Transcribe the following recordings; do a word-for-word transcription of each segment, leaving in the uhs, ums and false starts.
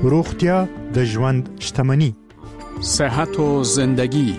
روغتیا د ژوند شتمني. صحت و زندگی.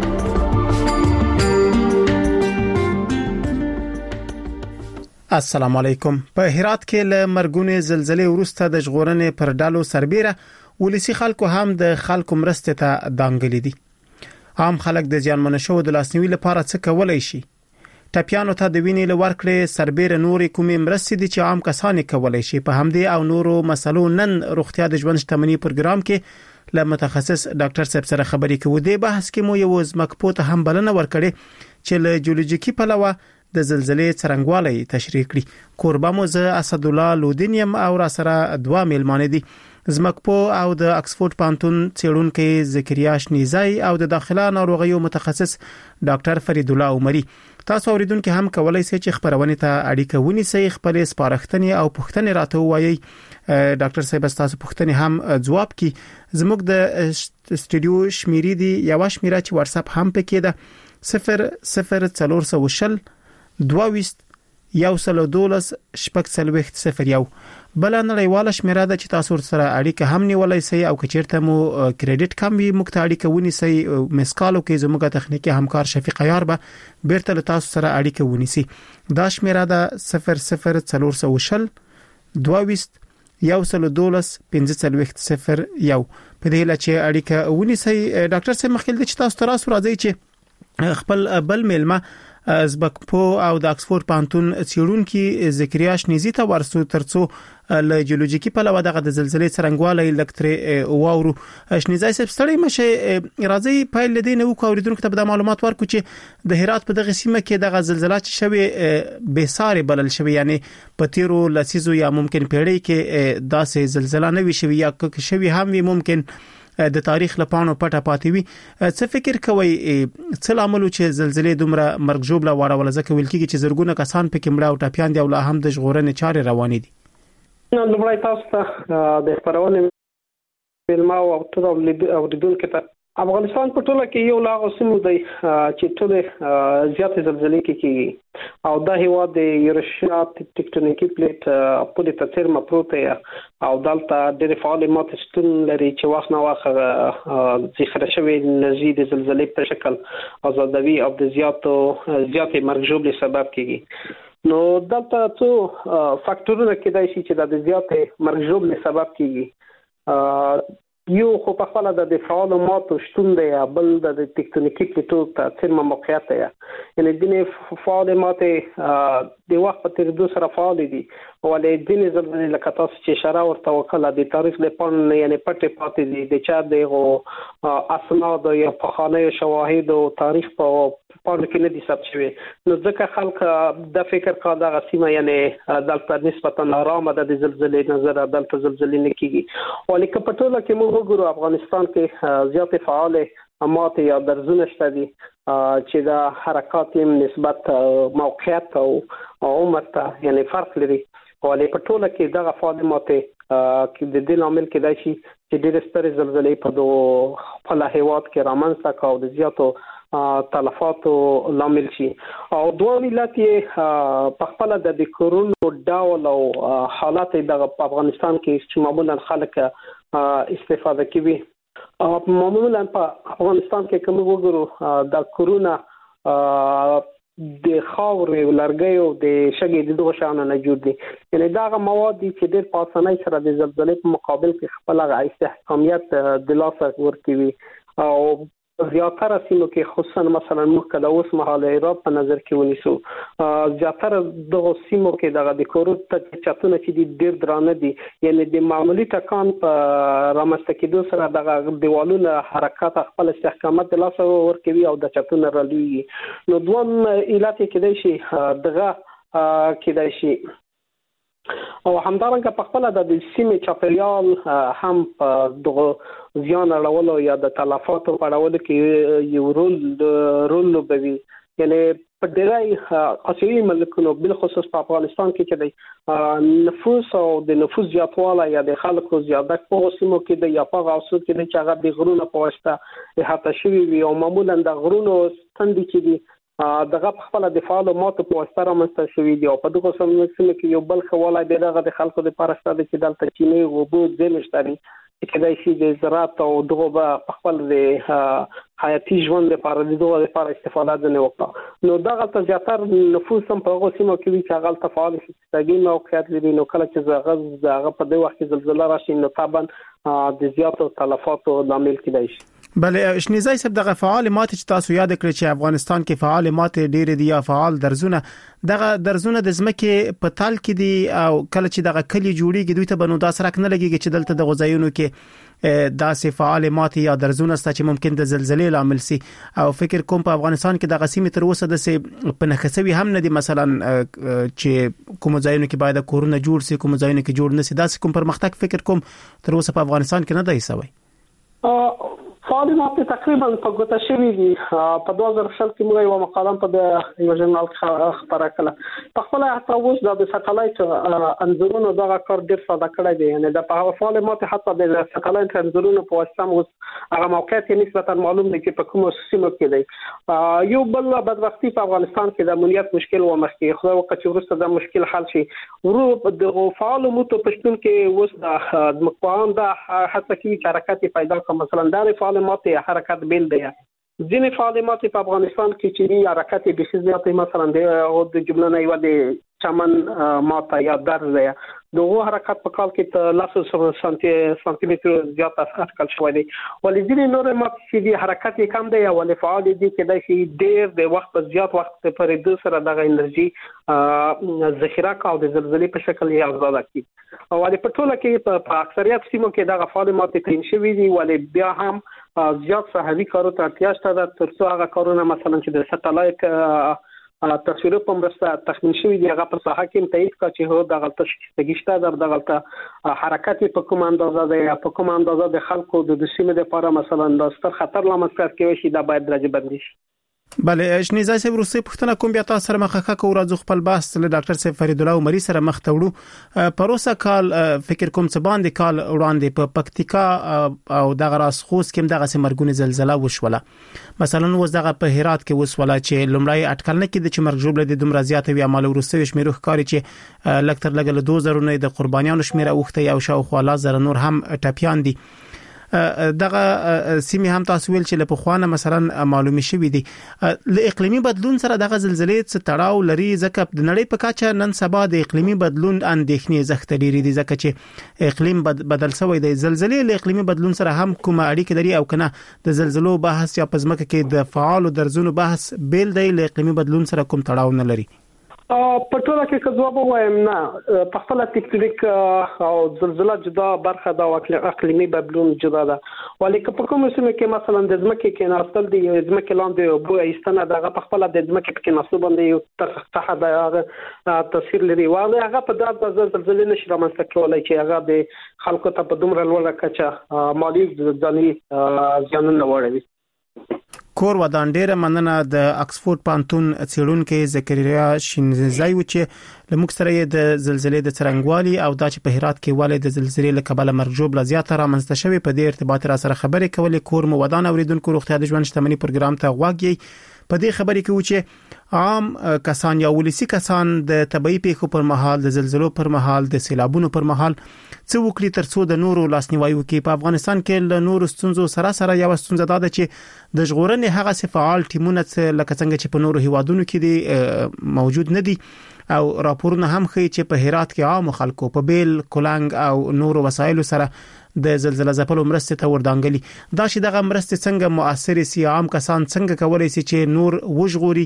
السلام علیکم. په هرات کې له مرګونې زلزلې وروسته د ژغورنې پر ډالو سربېره ولسی خلکو هم د خلکو مرستې ته دانګلې دي. عام خلک د زیانمنو شوو د لاسنیوي لپاره څه کولای شي؟ ټپیانو ته د وینې لورکړې سربېره نورې کومې مرستې دي چې عام کسان کولای شي؟ په همدې او نورو مسلو نن روغتیا د ژوند شتمني پروګرام کې له متخصص ډاکټر صاحب سره خبرې کوو. د بحث کې مو یو ځمکپوت هم بلنه ورکړې چې له جیولوژیکي پلوه د زلزلې څرنګوالي تشریح کړي. کوربه مو زه اسد الله لودینیم او را سره دوا میلمانه دي، زمکپو او د اکسفورد پانتون څېړونکو زکریا شنیزای او د داخله ناروغیو متخصص ډاکټر فرید الله عمری. تاسو اوریدونکو هم کولای شئ چې خبرونه ته اړیکه ونیسئ، خپل سپارښتنې او پوښتنې راته ووایي. ډاکټر صاحب تاسو پوښتنې هم ځواب کی. زموږ د استودیو شمیرې دی یو شمیره چې واتس اپ هم پکې ده صفر صفر څلور سوه وشل دویست یو سل دولس شپږ څلوېښت صفر یو. بل نړیواله شمیره ده چې تاسو سره اړیکه هم نیولای شئ او کچیرته مو کریډټ کم وي موږ ته اړیکه ونیسئ. مسکالو کې زموږ تخنیکی همکار شفیق عیار به بیرته له تاسو سره اړیکه ونیسي. دا شمیره ده صفر صفر څلور سوه وشل دویست یو سل دولس پنځه څلوېښت صفر یو. په دې لچې اړیکه ونیسئ. ډاکټر صاحب مخکې د تاسو تراسو راځي چې خپل بل میلمه زبکپو او د اکسفورد پانتون څېړونکو زکریا شنیزی ته ورسو ترڅو له جیولوژیکي په لور دغه د زلزلې څرنګوالي لکتري واورو. شنیزای صاحب ستړي مشه راځي پایل لدی نو کو اوریدونکو ته د معلومات ورکو چې د هرات په دغه سیمه کې دغه زلزلې چې شوي به ساري بلل شوی، یعنی په تیرو لسیزو یا ممکن پیړۍ کې داسې زلزلہ نه وي شوی یا که شوی هم وي ممکن د تاریخ لپاره پټه پاتې وي. څه فکر کوي څه عامل چې زلزلې دومره مرګ جوړه واړول ځکه ویل کېږي چې زرګونه کسان پکې مړه او ټپیان دي او لا هم د ژغورنې چارې روانې دي؟ نو لومړی تاسو ته د خبرونې فلم او ټول اوریدونکو ته افغانستان په ټوله کې یو لاغه سیمه دی چې ټول زیاتې زلزلې کېږي او دا هیواد د یورشیا ټیکټونیکي پلیټ په دې تاثیر مپروت دی او دلته د فعالیت شتون لري چې وخت نه وخت ذخیره شوی انرژي د زلزلې په شکل آزادوي او د زیاتو زیاتې مرګ ژوبلې سبب کېږي. نو دلته څو فاکټورونه کېدای شي چې د زیاتې مرګ ژوبلې سبب کېږي. یو خو په خپل د فعال ماتو شتون دی، بل د ټیکټونیکي پلیټو تاثیر موقعیت دی، یعنی د فعال ماته د وخت په تیر دو سره فعال دي ولې د زلزلې لکه تاسو چې اشاره ورته وکړه د تاریخ لپاره یعنی پټه پاتې دي د چا دغه اسناد یا فخانه شواهد او تاریخ په پاڼو کې نه دي ثبت شوی. نو ځکه خلک د فکر کا د غسیمه یعنی دلته نسبتا آرام ده د زلزلې نظر دلته زلزلې نه کیږي ولې که په ټوله کې موږ وګورو افغانستان کې زیاتې فعال امات یا درزونه شته دي چې دا حرکات یې نسبت موقعیت او عمر ته یعنی فرق لري ولې په ټوله کې دغه فعالیت کې د دې عامل کېدای شي چې ډېر ستر زلزلې په دوه خپل هیواد کې رامنځته کاو د زیاتو تلفاتو لامل شي او دوه ملت یې په خپل د کورونو ډول او حالات د افغانستان کې چې معمولا خلک استفاده کوي. معمولا په افغانستان کې کوم وګورو د کورونا د خاورې لرګي او د شګې د دوه شانو نه جوړ دي، یعنی دا هغه مواد دي چې ډېر په اسانۍ سره د زلزلې په مقابل کې خپل هغه استحکامیت د لاسه ورکوي او زیاتره سیمو کې خصوصا مثلا موږ کله اوس مهال هرات په نظر کې ونیسو زیاتره دغه سیمو کې دغه د کورونا چتونه چې ډېر درانه دي، یعنی د معمولی ټکان په رامنځته کېدو سره دغه دیوالونه حرکت خپل استحکامات د لاسه ورکوي او د چتونه رالوي. نو دوم علت کېدای شي دغه کېدای شي او همدارنګه په خپل د سیمې چاپیریال هم په دغه زیان اړولو یا د تلفاتو په اړولو کې یو رول رول لوبوي. یعنی په ډیری اسیوي ملکونو بل خصوص په افغانستان کې چې د نفوس او د نفوس زیاتوالی یا د خلکو زیادت په سیمو کې د یا په غوسو کې چې هغه د غرونو په واسطه احاطه شوي وي او معمولا د غرونو ستندې چې دي دغه خپل د فعال ماته په واسطه رامنځته شوی دی او په دغه سیمه کې یو بل خواله دغه د خلکو لپاره ستاسو چې دلته چینه او بو ځنه شتري کېدای شي د زراعت او دغه په خپل د حیاتي ژوند لپاره د دغه لپاره استفاده نه وکړه. نو دغه ته زیاتره نفوس هم په هغه سیمه کې وي چې هغه تفاعل استراتیژي موقعیت لري. نو کله چې زغز هغه په دې وخت کې زلزلہ راشي نو طبعا د زیاتو تلفاتو لامل کېدای شي. بله شنیزای صاحب دغه فعال مات چې تاسو یاد کړئ چې افغانستان کې فعال مات ډېر دي یا فعال درزونه دغه درزونه د زمکه په تال کې دي او کله چې دغه کلی جوړیږي دوی ته بنو دا سرک نه لګيږي چې دلته د غزایونو کې داسې فعال مات یا درزونه ست چې ممکن د زلزلې لامل سي او فکر کوم په افغانستان کې دغه سیمه تر اوسه د سي په نخسوي هم نه دي مثلا چې کوم ځایونه کې باید کورونه جوړ سي کوم ځایونه کې جوړ نه سي داسې کوم پرمختګ فکر کوم تر اوسه په افغانستان کې نه دی سوی. فعالیت تقریبا په ګوته شوی دي. په دوه زره شل کې موږ یو مقاله په د یو ژورنال خبره کړه. په خپل تاسو د ساتلایت انځورونو دغه کار ډیر ساده کړی دی. یعنی د په فعالیت حتی د ساتلایت انځورونو په واسطه موږ هغه موقعیت نسبتا معلوم دی چې په کومو سیمو کې دی. یو بل بدبختی په افغانستان کې د امنیت مشکل و مخکې خو وخت چې ورسته د مشکل حل شي ورو د فعال موټو پښتون کې اوس د مقام د حتی کې حرکت پیدا کوم مثلا د فعال ماته حرکت بیل دی. ځینې فعالیت په افغانستان کې چې حرکت به شي مثلا د جمله نه یو د چمن ماته یا درز دی دغه حرکت په کال کې لاس سانتي سانتي متر زیات اټکل شوی دی. ولې ځینې نور ماته چې حرکت کم دی او ولې فعال دي چې د شي ډیر د وخت په زیات وخت پرې د سره دغه انرژي ذخیره کا او د زلزلې په شکل یې آزاد کی. او ولې په ټوله کې په اکثریت سیمو کې دغه فعالیت تکرین شوی دی. ولې بیا هم زیات صحوی کارو ته اړتیا شته ترڅو هغه کارونه مثلا چې د ساتلایت تصویرو په مرسته تخمین شوی دی هغه په ساحه کې تایید کا چې هو د غلطه شته د غلطه حرکت په کوم اندازه دی په کوم اندازه د خلکو د سیمې لپاره مثلا د ستر خطر لامل کوي شي دا باید درجه بندي شي. بله شنیزای صاحب روسي پښتنه کوم بیا تاسو سره مخه کو راځو خپل بحث له ډاکټر صاحب فرید الله عمري سره مخ تړو. پروسه کال فکر کوم څه باندې کال وړاندې په پکتیکا او دغه راس خوست کې دغه سمرګونی زلزلہ وشوله. مثلا وز دغه په هرات کې وسوله چې لمړی اټکل نه کړي چې مرګ جوړ د دومره زیات وي عمل ورسوي شمیرو ښکاری چې لکتر لګل دوه زره نه د قربانیانو شمیره اوخته او شاوخوا لا زره نور هم ټاپیان دي. دغه سیمه هم تاسو ویل چې له پخوانه مثلا معلومي شوې دي له اقلیمي بدلون سره دغه زلزلې څخه تړاو لري ځکه د نړۍ په کچه نن سبا د اقلیمي بدلون اندېښنې زخت لري دي ځکه چې اقلیم بدل شوی دی. زلزلې له اقلیمي بدلون سره هم کومه اړیکه لري او کنه د زلزلو بحث یا پزماکه کې د فعال درزونو بحث بیل دی له اقلیمي بدلون سره کوم تړاو نه لري؟ په ټوله کې که ځواب وایم نه په خپل ټیکټونیک او زلزلہ جدا برخه دا اقلیمي بدلون جدا ده. ولیکن په کوم سیمه کې مثلا د ځمکې کې ناستل دي ځمکې لاندې او بو ایستنه دغه په خپل د ځمکې کې ناسو باندې یو تخته د تاثیر لري. واغه هغه په دغه زلزلې نشي رامنځته کولای چې هغه د خلکو ته په دومره لوړه کچه مالی ځاني ځانونه وړي. کور ودان ډیره مننه د اکسفورد پانتون څېړونکو زکریا شینزای و چې لموږ سره د زلزلې د څرنګوالي او د چې په هرات کې والي د زلزلې له کبله مرګ جوړ زیاته رامنځته شوی په دې ارتباط را سره خبرې کولې. کور مو ودان اوریدونکو روغتیا د ژوند شتمنۍ پروګرام ته غواګي په دې خبرې کې و چې عام کسان یا ولسی کسان د طبي پیښو پر مهال د زلزلو پر مهال د سیلابونو پر مهال څو وکړي ترڅو د نورو لاسنیوي وکړي. په افغانستان کې له نورو ستونزو سره سره یو ستونزه ده چې د ژغورنې هغه فعال ټیمونه لکه څنګه چې په نورو هیوادونو کې دي موجود نه دي او راپورونه هم ښیي چې په هرات کې عام خلکو په بیل کولنګ او نورو وسایلو سره د زلزلہ ځپلو مرسته ته وردانګلي. دا چې دغه مرسته څنګه مؤثر سي عام کسان څنګه کولای شي چې نور وژغوري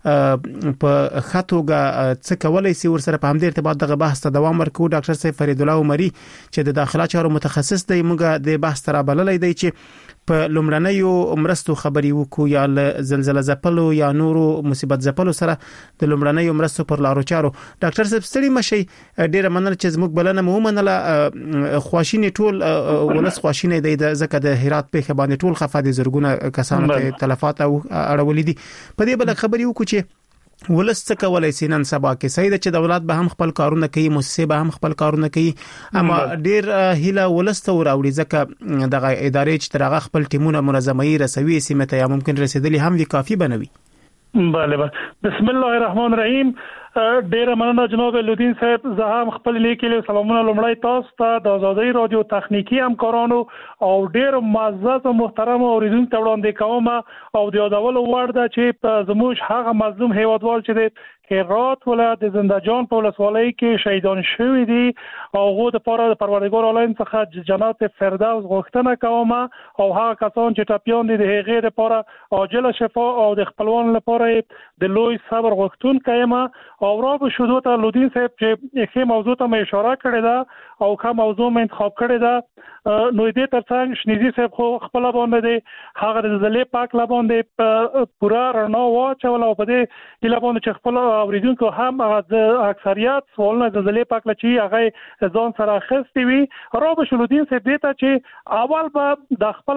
په خاطوګه څه کولای شي ورسره په همدې ارتباط دغه بحث ته دوام ورکړو. ډاکټر صاحب فرید الله عمري چې د داخله چارو متخصص دی موږ د بحث تر بللې دی چې په لومړنیو مرستو خبري وکړو یا زلزلہ ځپلو یا نورو مصیبت ځپلو سره د لومړنیو مرستو پر لارو چارو. ډاکټر صاحب ستړي مشي ډیره مننه چې زموږ بلنه مو منله خواشینی ټول ولس خواشینه دی ځکه د هرات په باندې ټول خفه دي زرګونه کسانو ته تلفات او اړولې دي. په دې بل خبري وکړو چې ولس څه کولای شي نن سبا کې صحیح ده چې دولت به هم خپل کارونه کوي مؤسسه به هم خپل کارونه کوي اما ډیر هیله ولس ته وراوړي ځکه دغه ادارې چې ترغه خپل ټیمونه منظمي رسوي سیمه ته یا ممکن رسیدلی هم وی کافي بنوي. بله بله بسم الله الرحمن الرحیم. ډېر مننه جناب لودین صاحب. زه هم خپل لیکلي سلامونه لومړی تاسو ته د آزادۍ رادیو تخنیکی همکارانو او ډېر معزز او محترم اوریدونکو ته وړاندې کوم او د یادولو وړ ده چې زموږ هغه مظلوم هیوادوال چې د هرات ولایت د زنده‌جان په ولسوالۍ کې شهیدان شوي دي او هغه د پاره د پروردګار عالم څخه جنات فردوس غوښتنه کوم او هغه کسان چې ټپیان دي د هغې لپاره عاجله شفا او د خپلوان لپاره د لوی صبر غوښتونکی یم. او را به شروع ته لودین صاحب چې ښه موضوع ته مې اشاره کړې ده او ښه موضوع مې انتخاب کړې ده، نو دې ترڅنګ شنیزي صاحب خو خپل باندې دی هغه د زلې پاک لا باندې پورا رڼا واچول او په دې اله باندې چې خپل اوریدونکو هم هغه د اکثریت سوالونه د زلې پاک لا چې هغه ځان سره اخیستي وي. را به شلودین صاحب دې ته چې اول به د خپل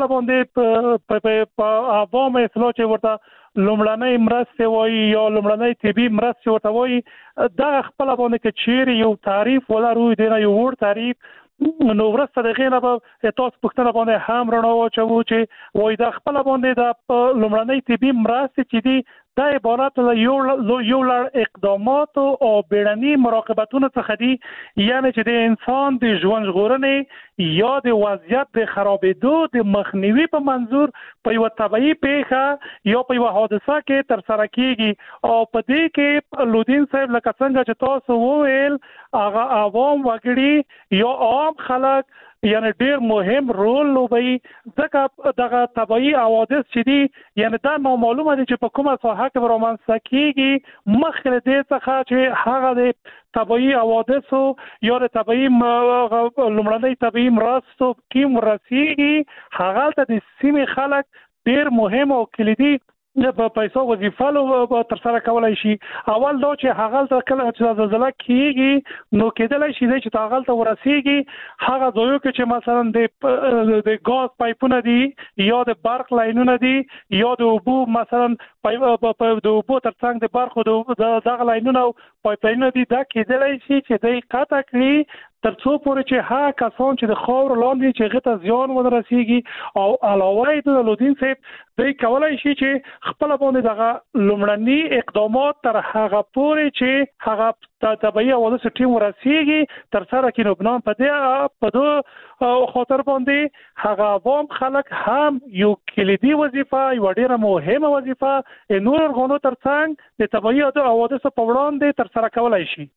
باندې په عوام اصلاح چې ورته لومړنۍ مرستې وایي یا لومړنۍ طبي مرستې ورته وایي دا خپل باندې کې چیرې یو تعریف ولرو دی نه یو ور تعریف نو ورسته د غینه به تاسو پښتنه باندې هم رڼا واچو چې وای دا خپل باندې د لومړنۍ طبي مرستې چې دی دا عبارت له یو یو لړ اقدامات او بیړني مراقبتونو څخه دي، یعنی چې د انسان د ژوند ژغورنې یا د وضعیت د خرابېدو د مخنیوي په منظور په یو طبيعي پیښه یا په یو حادثه کې تر سره کیږي. او په دې کې لودین صاحب لکه څنګه چې تاسو وویل هغه عوام وګړي یا عام خلک یعنی ډیر مهم رول لوبي ځکه دغه طبيعي حوادث چې دي یعنی دا نو معلومه دي چې په کومه ساحه کې رومانس کیږي مخکې دې څخه چې هغه د طبيعي حوادث یا د طبيعي لومړنۍ طبيعي مرستو کې مرسيږي هغه ته د سیمې خلک ډیر مهم او کلیدي په پیسو وظیفه لو تر سره کولای شي. اول دا چې هغه ته کله چې زلزلہ کیږي نو کېدلای شي چې هغه ته ورسیږي هغه ځایو کې چې مثلا د د غاز پایپونه دي یا د برق لاینونه دي یا د اوبو مثلا د اوبو ترڅنګ د برق د دغه لاینونه پایپونه دي دا کېدلای شي چې د قطع کړي تر څو پورې چې ها کسان چې د خاور لاندې چې غته زیان ورسیږي او علاوه د لودین صاحب دوی کولای شي چې خپل باندې دغه لومړني اقدامات تر هغه پورې چې هغه طبيعي حوادث ټیم ورسیږي تر سره کې نو بنام په دې په دوه خاطر باندې هغه عوام خلک هم یو کلیدي وظیفه یو ډیره مهمه وظیفه نور غونو ترڅنګ د طبيعي حوادث په وړاندې تر سره کولای شي.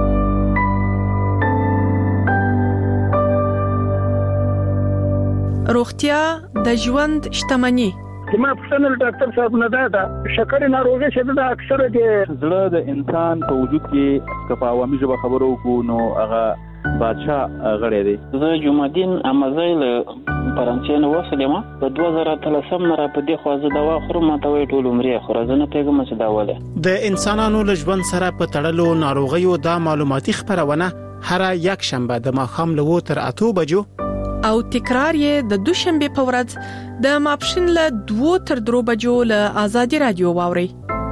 روغتیا د ژوند شتمني. ما پښتنه ډاکټر صاحب نه دا شکر ناروغي چې دا اکثره د زړه د انسان په وجود کې کپا عوامي ژبه خبرو کو نو هغه بادشاہ غړی دی. زه جمعدین امازیل پرانچین وسلم په دوه زره اتلسم نه را په دې خوازه دوا خورم ماته وی ټول عمرې خورزنه پیغام چې داواله د انسانانو له ژوند سره په تړلو ناروغیو دا معلوماتي خبرونه هر یک شنبه د ماخام له تر اته بجو او تکرار یې د دوشنبه په ورځ د ماپښین له دوه تر درو بجو له آزادي رادیو واوري.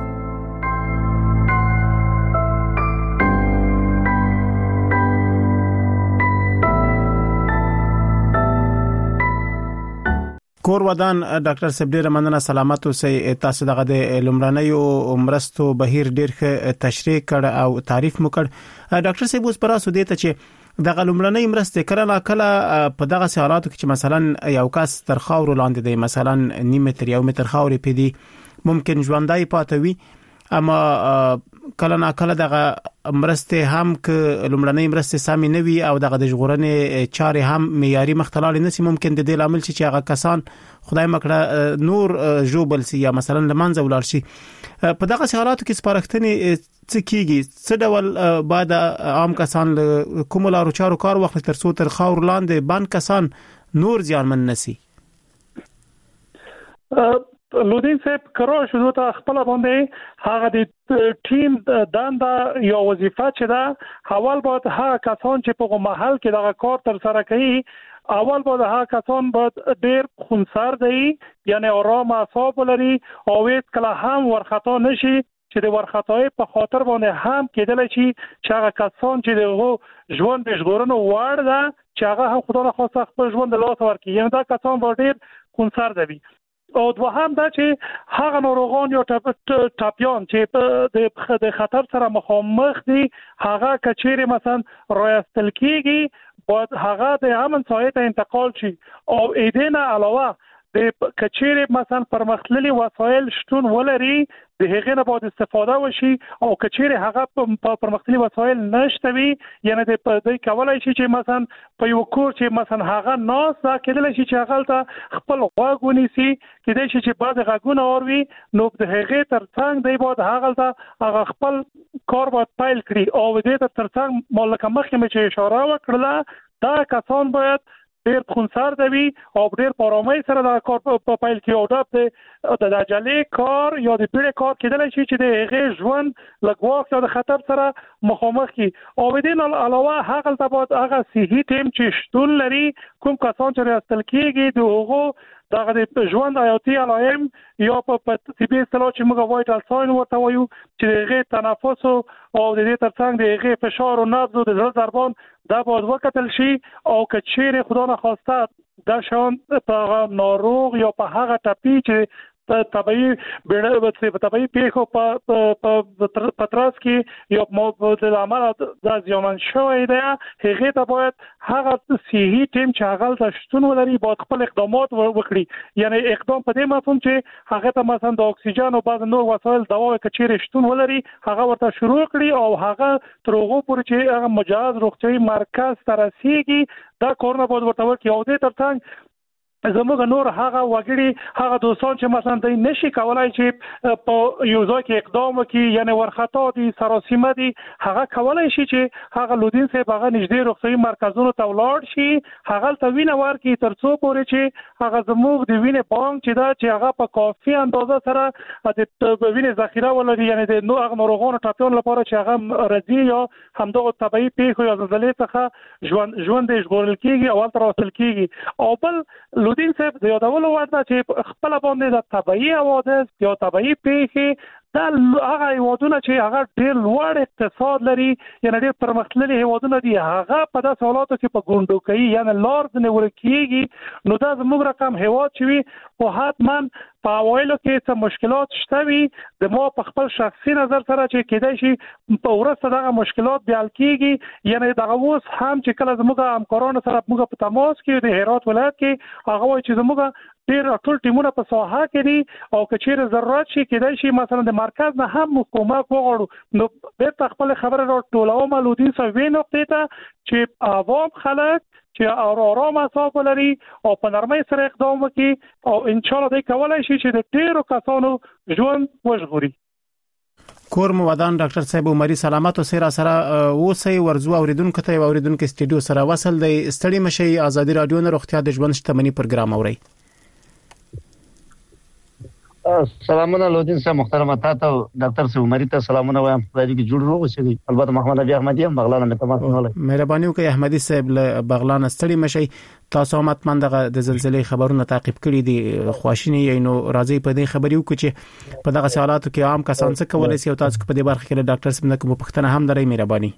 کور ودان ډاکټر صاحب ډیر مننه سلامت اوسئ. تاسو دغه د لومړنیو مرستو بهیر ډیر ښه تشریح کړ او تعریف مو کړ. ډاکټر صاحب اوس پراسو دې ته چې دغه لومړنۍ مرستې کړه کله په دغه حالاتو کې چې مثلا یو کس تر خاور لاندې دی مثلا نیم متر یو متر خاورې پدې ممکن ژوندۍ پاتوي اما کله نا کله دغه مرستې هم ک لومړنۍ مرستې سامي نه وي او دغه د ژغورنې چارې هم معیاري مختلال نه سي ممکن د دې لامل چې هغه کسان خدای مکړه نور جوبل سي یا مثلا لمنځه ولر شي. په دغه حالاتو کې سپارښتنې څه کیږي څه ډول بعد عام کسان کوم لارو چارو کار وخت تر څو تر خاور لاندې باندې کسان نور ځانمن نسی. لودین صاحب کرو شروع ته خپل باندې هغه د ټیم دنده یا وظیفه چې دا اول باید هغه کسان چې په محل کې دغه کار تر سره کوي اول باید هغه کسان باید ډیر خونسر دی یعنی آرام اعصاب ولري او هیڅ کله هم ورخطا نشي چې د ورخطای په خاطر باندې هم کېدل شي چې هغه کسان چې د ژوند د ژغورنې وړ ده چې هغه هم خدای نه خواسته خپل ژوند له لاسه ورکړي یعنی دا کسان به ډیر خونسر دی. او دوهم دا چې هغه ناروغان یا ټاپیان چې د خطر سره مخامخ دي هغه کچېره مثلا رایستل کیږي باید هغه د امن سایه ته انتقال شي او ایدنه علاوه د کچېره مثلا پرمختللي وسایل شتون ولري د هغې نه باید استفاده وشي او کچېره هغه په پرمختللي وسایل نشته وي یعنی د دې کولای شي چې مثلا په یو کور چې مثلا هغه ناس دا کېدلی شي چې هغه ته خپل غوږ ونیسي کېدای شي چې بعض غږونه اوري نو د هغې ترڅنګ دی باید هغه ته هغه خپل کار باید پیل کړي او دې ته ترڅنګ مالک مخکې مې چې اشاره وکړله دا کسان باید ډېر خونسر دی او ډېر په آرامۍ سره دا کار په پیل کې او د عجلې کار یا د پیړې کار کېدلی شي چې د هغې ژوند له ګواښ یا د خطر سره مخامخ کړي او د دې علاوه هغلته باید هغه صحي ټیم چې شتون لري کوم کسان چې راستل کېږي د هغو دغه د ژوند حیاتي علائم یا په طبي اصطلاح چې موږ وایټل ساین ورته وایو چې د هغې تنفس او د دې ترڅنګ د هغې فشار او نبض او د زړه ضربان دا باید وکتل شي او که چیرې خدا نخواسته دا شان په ناروغ یا په هغه ټپي چې په طبيعي بیړه په طبيعي پیښو په پتراس کې یا د عمل د زیانمن شوی دی هغه ته باید هغه صحي ټیم چې هغه د شتون ولري باید خپل اقدامات وکړي یعنی اقدام په دې مفهوم چې هغه ته مثلا د اکسیجن او بعض نور وسایل دوا کچېره شتون ولري هغه ورته شروع کړي او هغه تر هغه پورې چې هغه مجهز روغتیايي مرکز ته رسیږي دا کارونه باید ورته وکړي او دې ترڅنګ زموږ نور هغه وګړي هغه دوستان چې مثلا دوی نشي کولای چې په یو ځای کې اقدام وکړي یعنی ورخطا دي سراسیمه دي هغه کولای شي چې هغه لودین صاحب هغه نږدې روغتیايي مرکزونو ته ولاړ شي هغه ته وینه ورکړي تر څو پورې چې هغه زموږ د وینې بانک چې دا چې هغه په کافي اندازه سره د وینې ذخیره ولري یعنی د نو هغه ناروغانو ټاپیان لپاره چې هغه رضی یا همدغه طبيعي پیښو یا زلزلې څخه ژوند ژوند ژغورل کیږي او تر وصل کیږي او بل لودین صاحب د یادولو ورته چې خپل باندې د طبيعي حوادث یا طبيعي پیښې دا هغه هیوادونه چې هغه ډېر لوړ اقتصاد لري یعنی ډېر پرمختللي هیوادونه دي هغه په داسې حالاتو کې په ګونډوکۍ یعنی لارډ نیول کېږي نو دا زموږ رقم هیواد چې وي خو حتما په اوایلو کې څه مشکلات شته وي د ما په خپل شخصي نظر سره چې کېدای شي په ورسته دغه مشکلات بیا حل کېږي یعنی دغه اوس هم چې کله زموږ همکارانو سره موږ په تماس کې د هرات ولایت کې هغه وایي چې زموږ ډېر ټول ټیمونه په ساحه کې دي او که چیرې ضرورت شي کېدای شي مثلا د مرکز نه هم کومک وغواړو نو بیرته خپل خبره را ټولوم لودین صاحب وی نقطې ته چې عوام خلک چې آرام اعصاب ولري او په نرمۍ سره اقدام وکړي او ان شاء الله دوی کولای شي چې د ډېرو کسانو ژوند وژغوري کور مو ودان ډاکټر صاحب عمري سلامت او سره سره اوسئ ورزو اوریدونکو ته اوریدونکو استډیو سره وصل دی استړي مشي ازادي رادیو نه روغتیا د ژوند شتمنۍ پروګرام اوري سلامونه لودین صاحب محترم تاسو ډاکټر صاحب عمري ته سلامونه وایم خدای دې جوړ روغ شي البته محمد ابي احمدي هم بغلان مې تماس نه مهرباني وکړئ احمدي صاحب له بغلان ستړي مشي تاسو هم اتمن دغه د زلزلې خبرونه تعقیب کړي دي خواشینی نو راځي په دې خبرې وکړي چې په دغه حالاتو کې عام کسان څه کولای شي او تاسو په دې برخه کې ډاکټر صاحب نه کوم پوښتنه هم درې مهرباني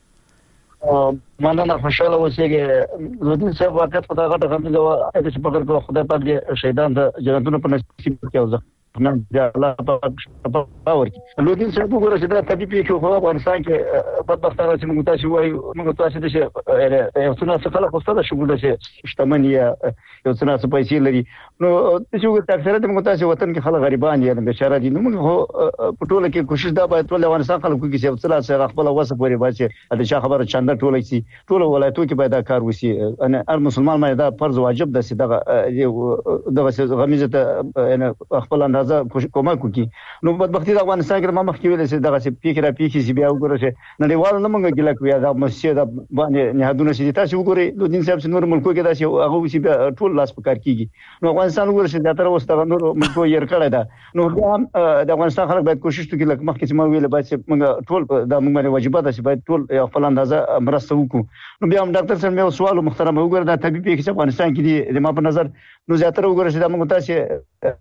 مننه خوشاله اوسئ لودین صاحب واقعیت په دغه ټکو کې چې په کار خدای پاک دې شهیدان د جنتونو په نصیب کړي نه د الله په باور کې لودین صاحب وګوره چې دا طبيعي کې خو افغانستان کې په بدبختانه چې موږ تاسو وایو موږ تاسو د څه یو څه څه خلک واستاده شو ګوره چې شتمنۍ یو څه څه پیسې لري نو چې وګورئ اکثره د موږ تاسو وطن کې خلک غریبان دي بیچاره دي نو موږ په ټوله کې کوشش دا باید ټول افغانستان خلکو کې چې څه څه خپل وسه پورې باندې د چا خبره چنده ټوله شي ټول ولایتو کې باید دا کار وشي ان هر مسلمان باندې دا فرض واجب ده چې دغه دغه غمیزه ته خپل کومک کوي نو بدبختی د افغانستان کې ما مخکې ویل چې دغه څه پیکره پیکي چې بیا وګورئ چې نړیوال نه مونږ ګیلا کوي دا مسجد باندې نهادونه چې تاسو وګورئ د دین صاحب چې نور ملکو کې دا چې هغه چې بیا ټول لاس په کار کیږي نو افغانستان وګورئ چې دا تر اوسه د نور ملکو یې کړی دا نو د افغانستان خلک باید کوشش وکړي لکه مخکې چې ما ویل باید چې موږ ټول د موږ باندې واجبات چې باید ټول خپل اندازه مرسته وکړو نو بیا هم ډاکټر صاحب یو سوال محترم وګورئ دا طبيعي پیښه افغانستان کې دي د ما په نظر نو زیاتره وګورئ چې دا موږ تاسو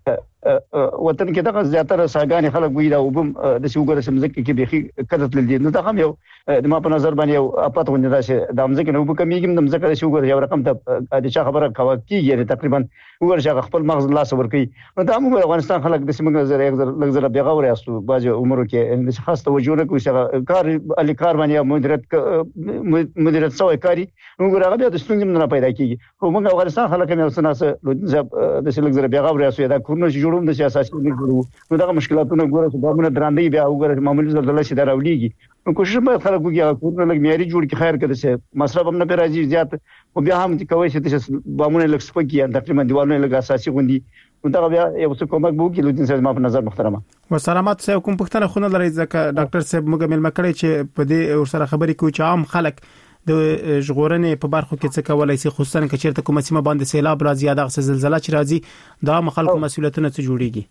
وطن کې دغه زیاتره ساګان خلک وي دا وبم د سیوګره سمځکه کې بيخي کړت لیدل نو دا هم یو د ما په نظر باندې یو اپات ونی راشه د امځکه نو په کمیږم د امځکه سیوګره یو رقم ته د چا خبره کاوه کیږي تقریبا وګورځه خپل مغز لا صبر کوي نو دا موږ افغانستان خلک د سیمه نظر یو لږ بیغور یاستو باج عمر کې د خاص توجه نه کوي چې کار علي کار باندې مدیریت مدیریت سوی کاری موږ راغلی د ستونزې نه پیدا کیږي خو موږ افغانستان خلک هم سناسه د سلګ زره بیغور یاستو دا کورنه جوړوم د سیاسي نه جوړو نو دا مشکلاتونه ګوره چې دا موږ درانده بیا وګوره معمولی زلزلہ شي دراولېږي نو کوشش به خلک وکړي کورنه لګ معیاري جوړ کی خیر کړي چې مصرف هم نه پیراځي زیات او بیا هم کوي چې بامونه لګ سپکی تقریبا دیوالونه لګ اساسي غوندي نو دا بیا یو څه کومک بو کې لودین سره ما په نظر محترمه و سلامات سه کوم پښتنه خونه لري ځکه ډاکټر صاحب موږ مل مکړی چې په دې سره خبرې کوي چې عام خلک د ژغورنې په برخو کې څه کولای شي خصوصا چې چیرته کومه سیمه باندې سیلاب راځي یا د زلزلہ چې راځي دا مخالف مسولیتونه څه جوړيږي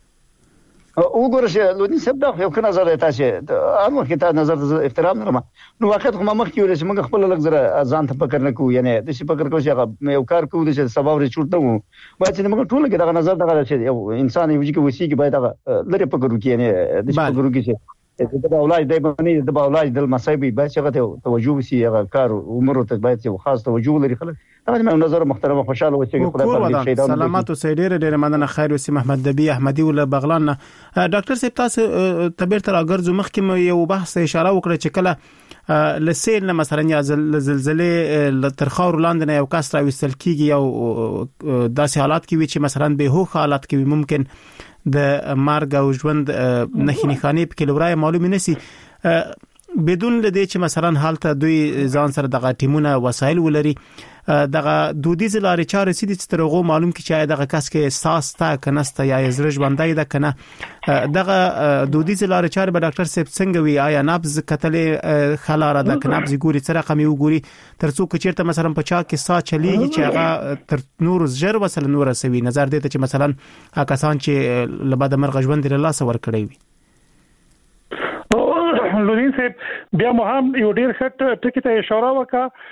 وګوره چې لودین صاحب دا یو کنه نظر تاسو هغه کې تا نظر احترام لرم نو واخد کوم مخ کې ورسې موږ خپل لږ زره ځان ته فکر نه کوو یعنی د شي فکر کوو چې یو کار کوو د سبب لري چورته وو باید چې موږ ټول کې دا نظر دا چې یو انسان یو چې وسی کې باید دا لري فکر وکړي یعنی د شي فکر وکړي چې د اولاد د باندې د اولاد د مصايبي باید چې توجه وسی هغه کار عمر ته باید یو خاص توجه لري خلک دا مې نظر محترم خوشاله و چې خدای په دې شي سلامات او سیدیر ډېر مننه خیر وسی محمد دبی احمدی ول بغلان ډاکټر صاحب تاسو تبیر تر اگرځو مخکې یو بحث اشاره وکړه چې کله لسیل نه مثلا یا زلزلې تر خاور لاندې یو کس راوستل کیږي او داسې حالات کې وي چې مثلا به هوښ حالات کې ممکن د مارګ او ژوند نخې نخانې په کلورای معلوم نشي بدون لدې چې مثلا حالت دوی ځان سره دغه ټیمونه وسایل ولري دغه دودیز لارې چارې سې د سترغو معلوم کی چې دغه کس کې احساس تا کنهسته یا زړه ژوندۍ ده کنه دغه دودیز لارې چارې به ډاکټر صاحب څنګه وی آیا نبض کتلې خلاره ده کنه نبض ګوري سره رقم یو ګوري ترڅو چې چیرته مثلا په چا کې سا چلیږي چې هغه تر نور زر وسل نور سوي نظر دې ته چې مثلا کسان چې لبد مرغ ژوند لري الله سور کړی وي لودین صاحب بیا مو هم یو ډیر ښه ټکی ته اشاره وکړه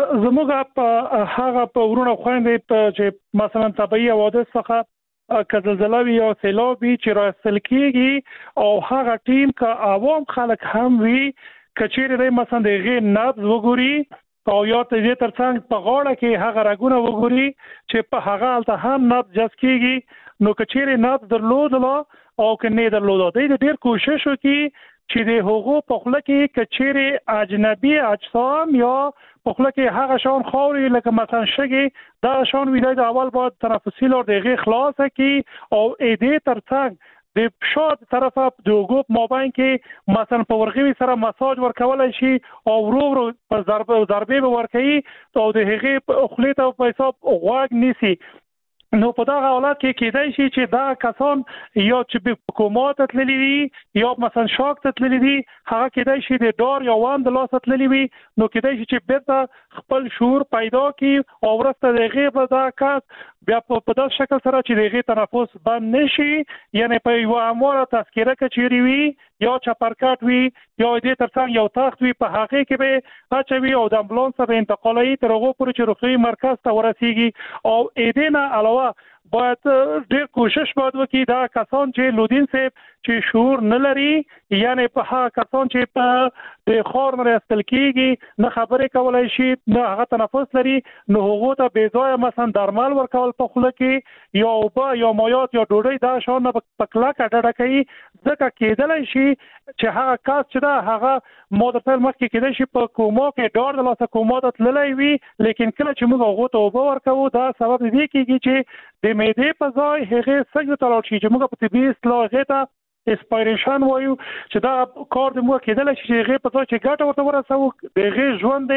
زموږ په هغه په ورونو خويندې چې مثلا طبيعي حوادث څخه کزلزلہ وی او سیلاب وی چې راستل کیږي او هغه ټیم کا عوام خلک هم وی کچېره د مثلا دغه نبض وګوري او یا ته دې ترڅنګ په غاړه کې هغه راګونه وګوري چې په هغه حالت هم نبض جس کیږي نو کچېره نبض درلودله او کنه درلوده دې ډیر کوشش وکړي چې د هغو په خله کې کچېره اجنبي اجسام یا په خله کې هغه شان خوري لکه مثلا شګي دا شان ویدای د اول باید تنفسي لار دغه خلاصه کی او اې دې ترڅنګ د شاد طرفه د وګوب مابین کې مثلا په ورغوي سره مساج ورکول شي او ورو ورو په ضربه ضربې ورکوي او د هغه په خله ته په حساب غواګ نيسي نو په دا حالت کې کېدای شي چې دا کسان یا چې په کومات تللی وي یا مثلا شاک تللی وي هغه کېدای شي د ډار یا وان د لاس تللی وي نو کېدای شي چې بیرته خپل شعور پیدا کړي او ورسته دغه په دا کس بیا په داسې شکل سره چې دغه تنفس بند نشي یعنی په یو اموره تذکره کچيري وي یا چپرکټ وي یا دې ترڅنګ یو تخت وي په هغه کې به اچوي او د امبولانس به انتقالي تر هغه پورې چې روغتي مرکز ته ورسیږي او اې دې نه علاوه باید ډېر کوشش باید وکړي دا کسان چې لودین صاحب چې شعور نه لري یعنی په هغه کسان چې په د خور نه راستل کیږي نه خبرې کولای شي نه هغه تنفس لري نو هغه ته بې ځای مثلا درمل ورکول په خوله کې یا اوبه یا مایات یا ډوډۍ دا شان نه پکلا کډه کوي ځکه کېدلی شي چې هغه کس چې دا هغه مودتل مخکې کېدلی شي په کومو کې ډار د لاسه کومو ته تللی وي لیکن کله چې موږ هغه ته اوبه ورکوو دا سبب دی کېږي چې د معدې په ځای هغه څنګه تلاړ شي چې موږ په طبي اصطلاح هغه ته اسپایریشن وایو چې دا کار د موږ کېدل شي چې هغه په ځای چې ګټه ورته ورسوو د هغه ژوند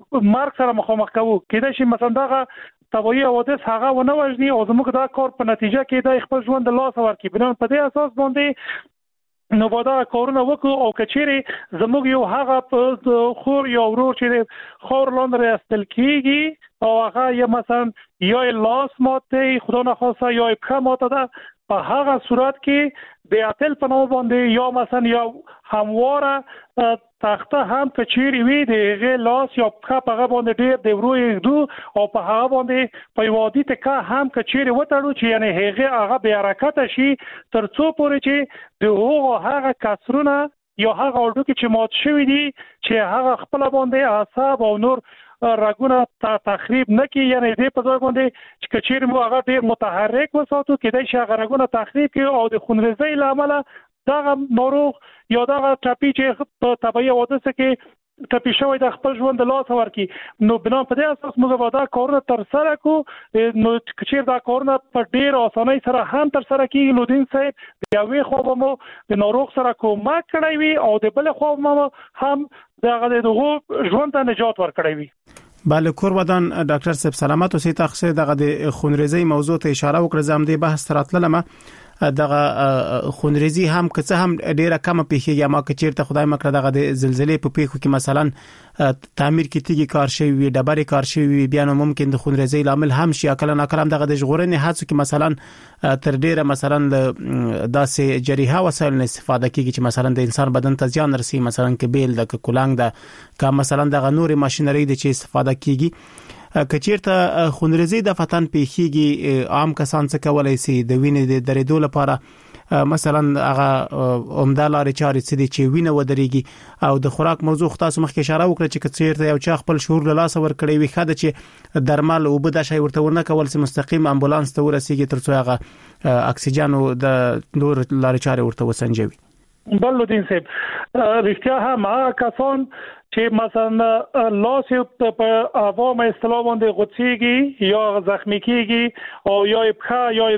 مرګ سره مخامخ کوو کېدای شي مثلا دا طبيعي حوادث هغه ونه وژني او زموږ دا کار په نتیجه کې د خپل ژوند لاس ورکړي بنا په دې اساس باندې نو بادا کارونه وکړو او کچېره زموږ یو هغه په خور یو ورور چې خور لاندې استل کیږي او هغه یا مثلا یا لاس ماته خدا نخواسته یا پښه ماته ده په هغه صورت کې د اتل په نوم باندې یا مثلا یا همواره تخته هم کچيري وي د هغه لاس یا په هغه باندې ډیر د وروي دو او په هغه باندې په وادي ته هم کچيري وټړو چې یعنی هغه هغه به حرکت شي ترڅو پورې چې د هغه هغه کسرونه یا هغه اورډو کې چې مات شوی دي چې هغه خپل باندې اعصاب او نور راګونه تخریب نکي یعنی دې په ځای باندې چې کچيري مو هغه ډیر متحرک وساتو کېدای شي هغه راګونه تخریب کړي او د خونریزۍ لامل دا ناروغ یا دا ټاپی چې په طبيعي حادثه کې ټاپی شوی د خپل ژوند د لاس ورکی نو بنا په دې اساس موږ به دا کارونه تر سره کو نو چې دا کارونه په ډیر اسانۍ سره هم تر سره کیږي لودین صاحب د یوې خو مو د ناروغ سره کومک کړی وي او د بل خو مو هم دغه دغه ژوند ته نجات ورکړی وي. بله کور ودان ډاکټر صاحب سلامت اوسئ. تاسو دغه د خونریزۍ موضوع ته اشاره وکړه زم د بحث راتللم دغه خونریزي هم که څه هم ډیره کم پیښیږي اما که چیرته خدای مکړه دغه د زلزلې په پیښو کې مثلا تعمیر کې تیږي کار شوی وي ډبرې کار شوی وي بیا نو ممکن د خونریزي لامل هم شي کله نه کله دغه د ژغورنې هڅو کې مثلا تر ډیره مثلا داسې جریحه وسایل استفاده کیږي چې مثلا د انسان بدن ته زیان رسي مثلا کې بیل د کولانګ د کا مثلا دغه نوري ماشينري د چې استفاده کیږي کچیرته خونریزي د فتن پیخيږي عام کسان څه کولای شي د وینې د درېدو لپاره مثلا هغه عمده لارې چارې څه دي چې وینه ودرېږي او د خوراک موضوع تاسو مخکې اشاره وکړه چې کچیرته یو چا خپل شعور له لاس ور کړی وي خاطر چې درمل او بده شي ورته ورنه کول چې مستقیم امبولانس ته ورسیږي ترڅو هغه اکسیجن او د نور لارې چارې ورته وسنجوي. بلودین صاحب رښتیا هم هغه کسان چې مثلا لاس په عوام اسلام باندې غوڅيږي یا زخمی کیږي او یا په یا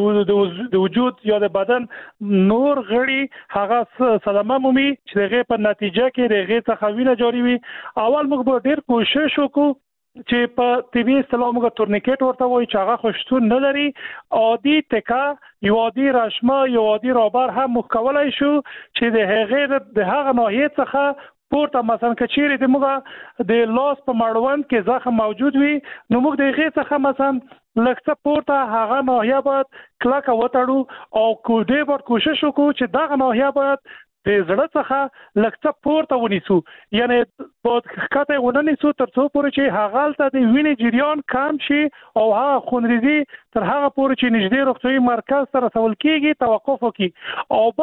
د وجود یا د بدن نور غړي هغه صدمه مومي چې دغه په نتیجه کې دغه تخوینه جاری وي. اول موږ به ډیر کوشش وکړو چې په طبي اسلام موږ تورنیکټ ورته وایي چې هغه خوشتون نه لري عادي تکا یو عادي رشمه یو عادي رابر هم مخکولای شو چې د هغه د هغه ناحیه څخه پورته مثلا کچيري د موږ د لاس په مړوند کې زخم موجود وي نو موږ د هغه څخه مثلا لکه پورته هغه ناحیه باید کلکه وټړو او کو دې باید کوشش وکړو چې دغه ناحیه باید د زړه څخه لکه پورته ونیسو یعنی په کته ونیسو ترڅو پورې چې هغه ته د وینې جریان کم شي او هغه خونریزي تر هغه پورې چې نږدې روغتیايي مرکز سره رسول کیږي توقف وکړي او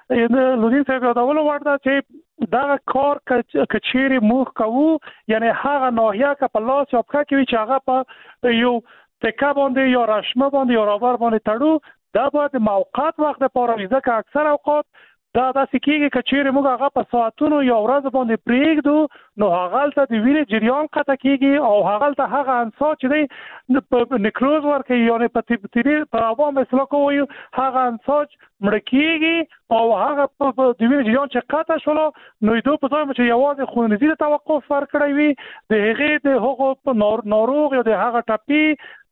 بل لودین صاحب دا ول ورته چې دا کار کچيري موږ کوو یعنی هغه ناحیه که په لاس یا په کې چې هغه په یو تکا باندې یا رشمه باندې یا رابر باندې تړو دا باید موقت وخت لپاره وي ځکه اکثر اوقات دا داسې کېږي چې چیرې موږ هغه په ساعتونو یا ورځ باندې پرېږدو نو هغه ته د وینې جریان قطع کېږي او هغه ته هغه انسا چې دی په نیکروز ورکوي یعنې په تیری په عوام اصلاح کوي هغه انسا مړ کېږي او هغه په د وینې جریان چې قطع شولو نو دوی په ځای چې یوازې خونریزي ته توقف ورکړی وي د هغې د هغو ناروغ یا د هغه ټپي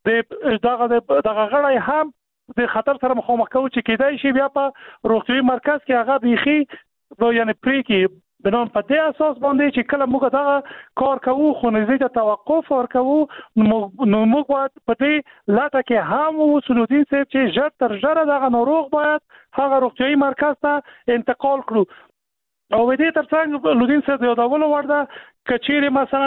د دغه دغه غړی هم د خطر سره مخامخ کوي چې کېدای شي بیا په روغتیايي مرکز کې هغه بيخي یعنی پرې کې بنام په دې اساس باندې چې کله موږ دا کار کوو خونریزي ته توقف ورکوو نو موږ باید په دې لاته کې هم وسلودین چې ژر تر ژره دغه ناروغ باید هغه روغتیايي مرکز ته انتقال کړو او دې ترڅنګ لودین صاحب یو ډول ورده کچيري مثلا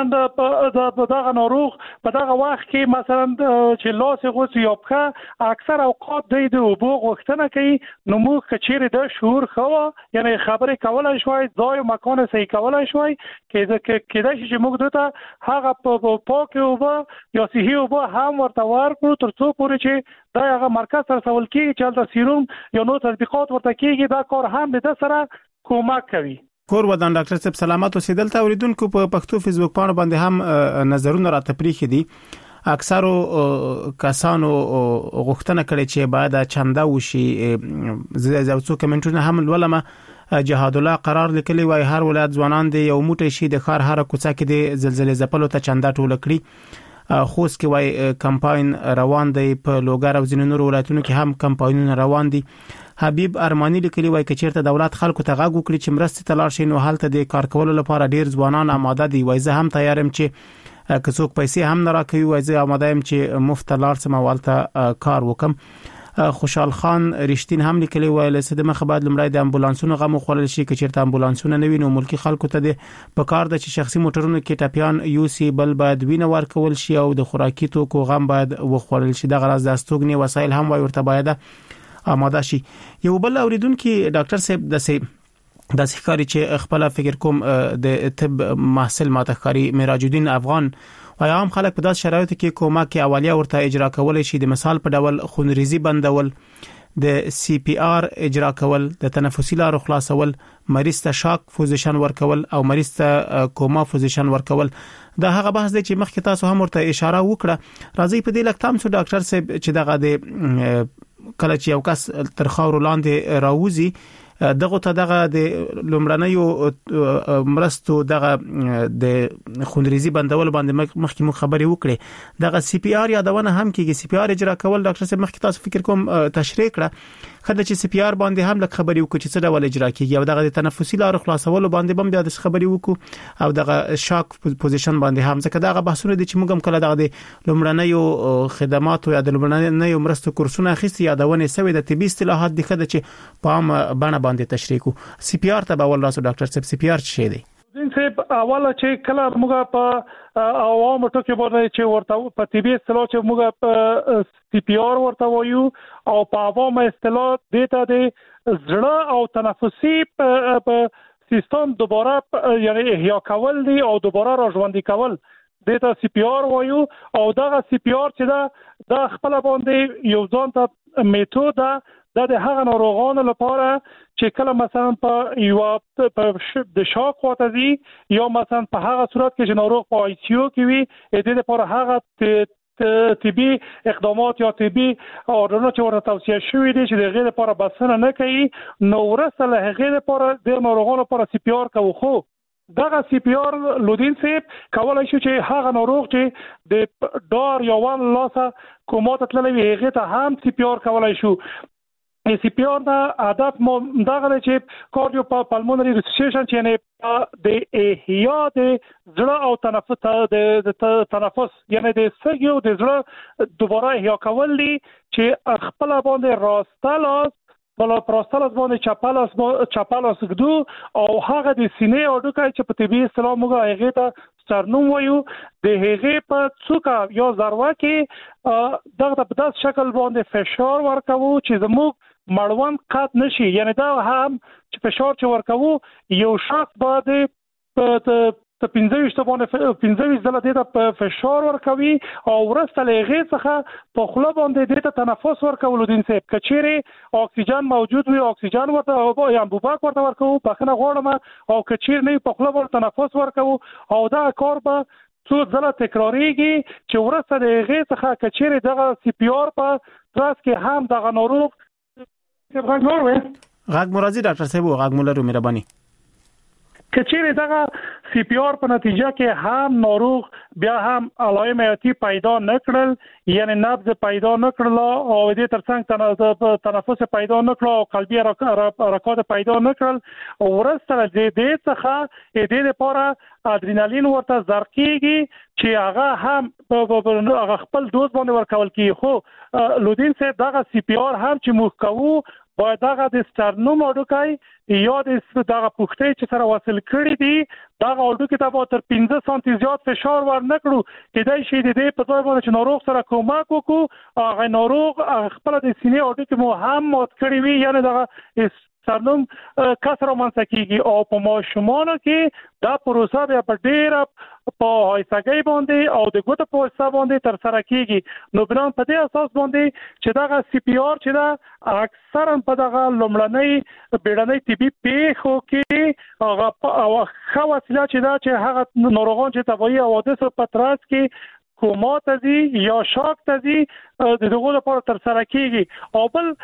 د دغه ناروغ په دغه وخت کې مثلا چې لاس غوڅ یا په اکثر اوقات د دې وبو غوښتنه کوي نو موږ کچيري د شعور خو یعنی خبرې کولای شوي ځای او مکان صحیح کولای شوي کې کېدای شي چې موږ دته هغه په پاک او یا صحیح او هم ورته ورکړو ترڅو پورې چې دا هغه مرکز سره سوال کیږي چې د سیروم یا نو تطبیقات ورته کیږي دا کار هم د سره کومک کوي. کور ودان ډاکټر صاحب سلامت اوسئ. دلته اوریدونکو په پښتو فیسبوک باندې باندې هم نظرونه راته پریخي دي. اکثرو کسانو غوښتنه کړې چې باید چنده وشي زه څو کمنټونه هم ولما جهاد الله قرار لیکلی وای هر ولایت ځوانان دی یو موټی شي د خار هر کوڅه کې د زلزلې زپلو ته چنده ټول کړی خوست کې وای کمپاین روان دی په لوګر او ځینو نورو ولایتونو کې هم کمپاینونه روان دي. حبیب ارمانی لیکلی وای کچیرته دولت خلکو ته غاګو کړی چې مرستې تلار شي نو حالت د کار کولو لپاره ډیر ځوانان آماده دي وای زه هم تیارم چې که څوک پیسې هم نه راکوي وای زه آماده یم چې مفت لار سم والته کار وکم. خوشحال خان رښتین هم لیکلی ویل چې د مخه بعد لمړی د امبولانسونو غو خورل شي چې چیرته امبولانسونه نه ویني ملکی خلکو ته د په کار د شخصي موټرونو کې ټاپیان یوسی بل باید وینه ورکول شي او د خوراکي توکو غم باید وخورل شي د غرض د استوګنې وسایل هم ورته باید آماده شي. یو بل اوریدونکو ډاکټر صاحب د سي د ښکاری چې خپل فکر کوم د طب محصل ماتخکاری مراجودین افغان او عام خلک په داس شرایطو کې کومک اولیه ورته اجرا کول شي د مثال په ډول خونریزي بندول د سی پی آر اجرا کول د تنفسي لارو خلاصول مریض ته شاک پوزیشن ورکول او مریض ته کوما پوزیشن ورکول دا هغه بحث دی چې مخکې تاسو هم ورته اشاره وکړه. راځي په دې لکه تام سو ډاکټر صاحب چې دغه د کله چې یو کس تر خاور لاندې راوځي دغه ته دغه د لومړنیو مرستو دغه د خونریزي بندول باندې مخکې مو خبري وکړي دغه سی پی آر یادونه هم کیږي سی پی آر اجرا کول ډاکټر صاحب مخکې تاسو فکر کوم تشریح کړه خدای چې سی پی آر باندې هم لکه خبري وکړي چې څه ډول اجرا کیږي او دغه د تنفسي لارو خلاصول باندې بم د خبري وکړو او دغه شاک پوزیشن باندې هم ځکه دغه بحثونه دي چې موږ هم کله دغه د لومړنیو خدمات او د لومړنیو مرستو کورسونه اخیستي یادونه سوي د طبي اصطلاحات د خدای چې په عام باندې باندې تشریح کو. سی پی آر ته به ول راسو ډاکټر صاحب سی پی آر څه دی؟ دین صاحب اوله چې کله موږ په عوامو ټکو باندې چې ورته په طبي اصطلاح چې موږ په سی پی آر ورته وایو او په عوامو اصطلاح دیتا دی زړه او تنفسي په سیستم دوباره یعنی احیا کول دی او دوباره راژوندي کول دیتا سی پی آر وایو او دغه سی پی آر چې دا د خپل باندې یو ځان ته میتود دا د هغه ناروغانو لپاره چې کله مثلا په یو په د شاک خاطري یا مثلا په هغه صورت کې چې ناروغ په آی سی یو کې وي د دې لپاره هغه طبي اقدامات یا طبي اورونه چې ورته توصیه شوې دي چې د غیر لپاره بسنه نه کوي نو ورسره له غیر لپاره د ناروغانو لپاره سی پی آر کوي خو دغه سی پی آر لودین صاحب کولای شي چې هغه ناروغ چې د دار یا ون لاسه کومات تللی هغه ته هم سی پی آر کولای شو. سی پی آر دا هدف مو دغه چې کاردیو پالمونري ریسوسیشن چې نه د احیا د زړه او تنفس د تنفس یعنی د سږیو د زړه دوباره احیا کول دي چې خپل باندې راستلاس بل پروستالاس باندې چاپالاس چاپالاس ګدو او هغه د سینې او ډوکای چې په طبي اصطلاح موږ هغه ته سترنوم وایو د هغه په څوکا یا ذروه کې دغه په داس شکل باندې فشار ورکوو چې زموږ مړوند قات نشي یعنی دا هم چې فشار چې ورکوو یو شخص باندې په پنځه باندې پنځه ځله د فشار ورکوي او ورسته لغه څخه په خله باندې د تنفس ورکول دي چې کچيري اکسیجن موجود وي اکسیجن ورته یا انبوباک ورته ورکوو په خنه غوړم او کچير نه په خله باندې تنفس ورکوو او دا کار به څو ځله تکراریږي چې ورسته لغه څخه کچيري دغه سی پی آر په تراس کې هم دغه ناروغ غږ نور وي غږ مرضی ډاکټر صاحب غږ مولر مهرباني کچېره دغه سی پی آر په نتیجه کې هم ناروغ بیا هم علائم حیاتي پیدا نکړل یعنی نبض پیدا نکړل او دې ترڅنګ تنفس پیدا نکړل او قلبي حرکات پیدا نکړل او ورسره دې دې څخه دې لپاره ادرینالین ورته زرقېږي چې هغه هم هغه خپل دوز باندې ورکول کیږي خو لودین صاحب دغه سی پی آر هم چې موږ کوو باید دغه د سترنوم اډوکای یا د دغه پوښتې چې سره وصل کړی دي دغه اډوکې ته به تر پنځه سانتي زیات فشار ورنکړو کېدای شي د دې په ځای باندې چې ناروغ سره کومک وکړو هغه ناروغ خپل د سینې اډوکې مو هم مات کړی وي یعنی دغه سرنوم کسر منځ کېږي او په ماشومانو کې دا پروسه بیا په ډېر په هایسګي باندې او د ګوتو په وسیله باندې تر سره کېږي نو بنان په دې اساس باندې چې دا سی پی آر چې دا اکثرا په دغه لومړنۍ بیړنۍ طبي پیښو کې هغه او خو وسیله چې دا چې هغه ناروغان چې طبيعي حوادث په تراس کې کوما تزي یا شاک تزي د دغه لپاره تر سره کیږي او بل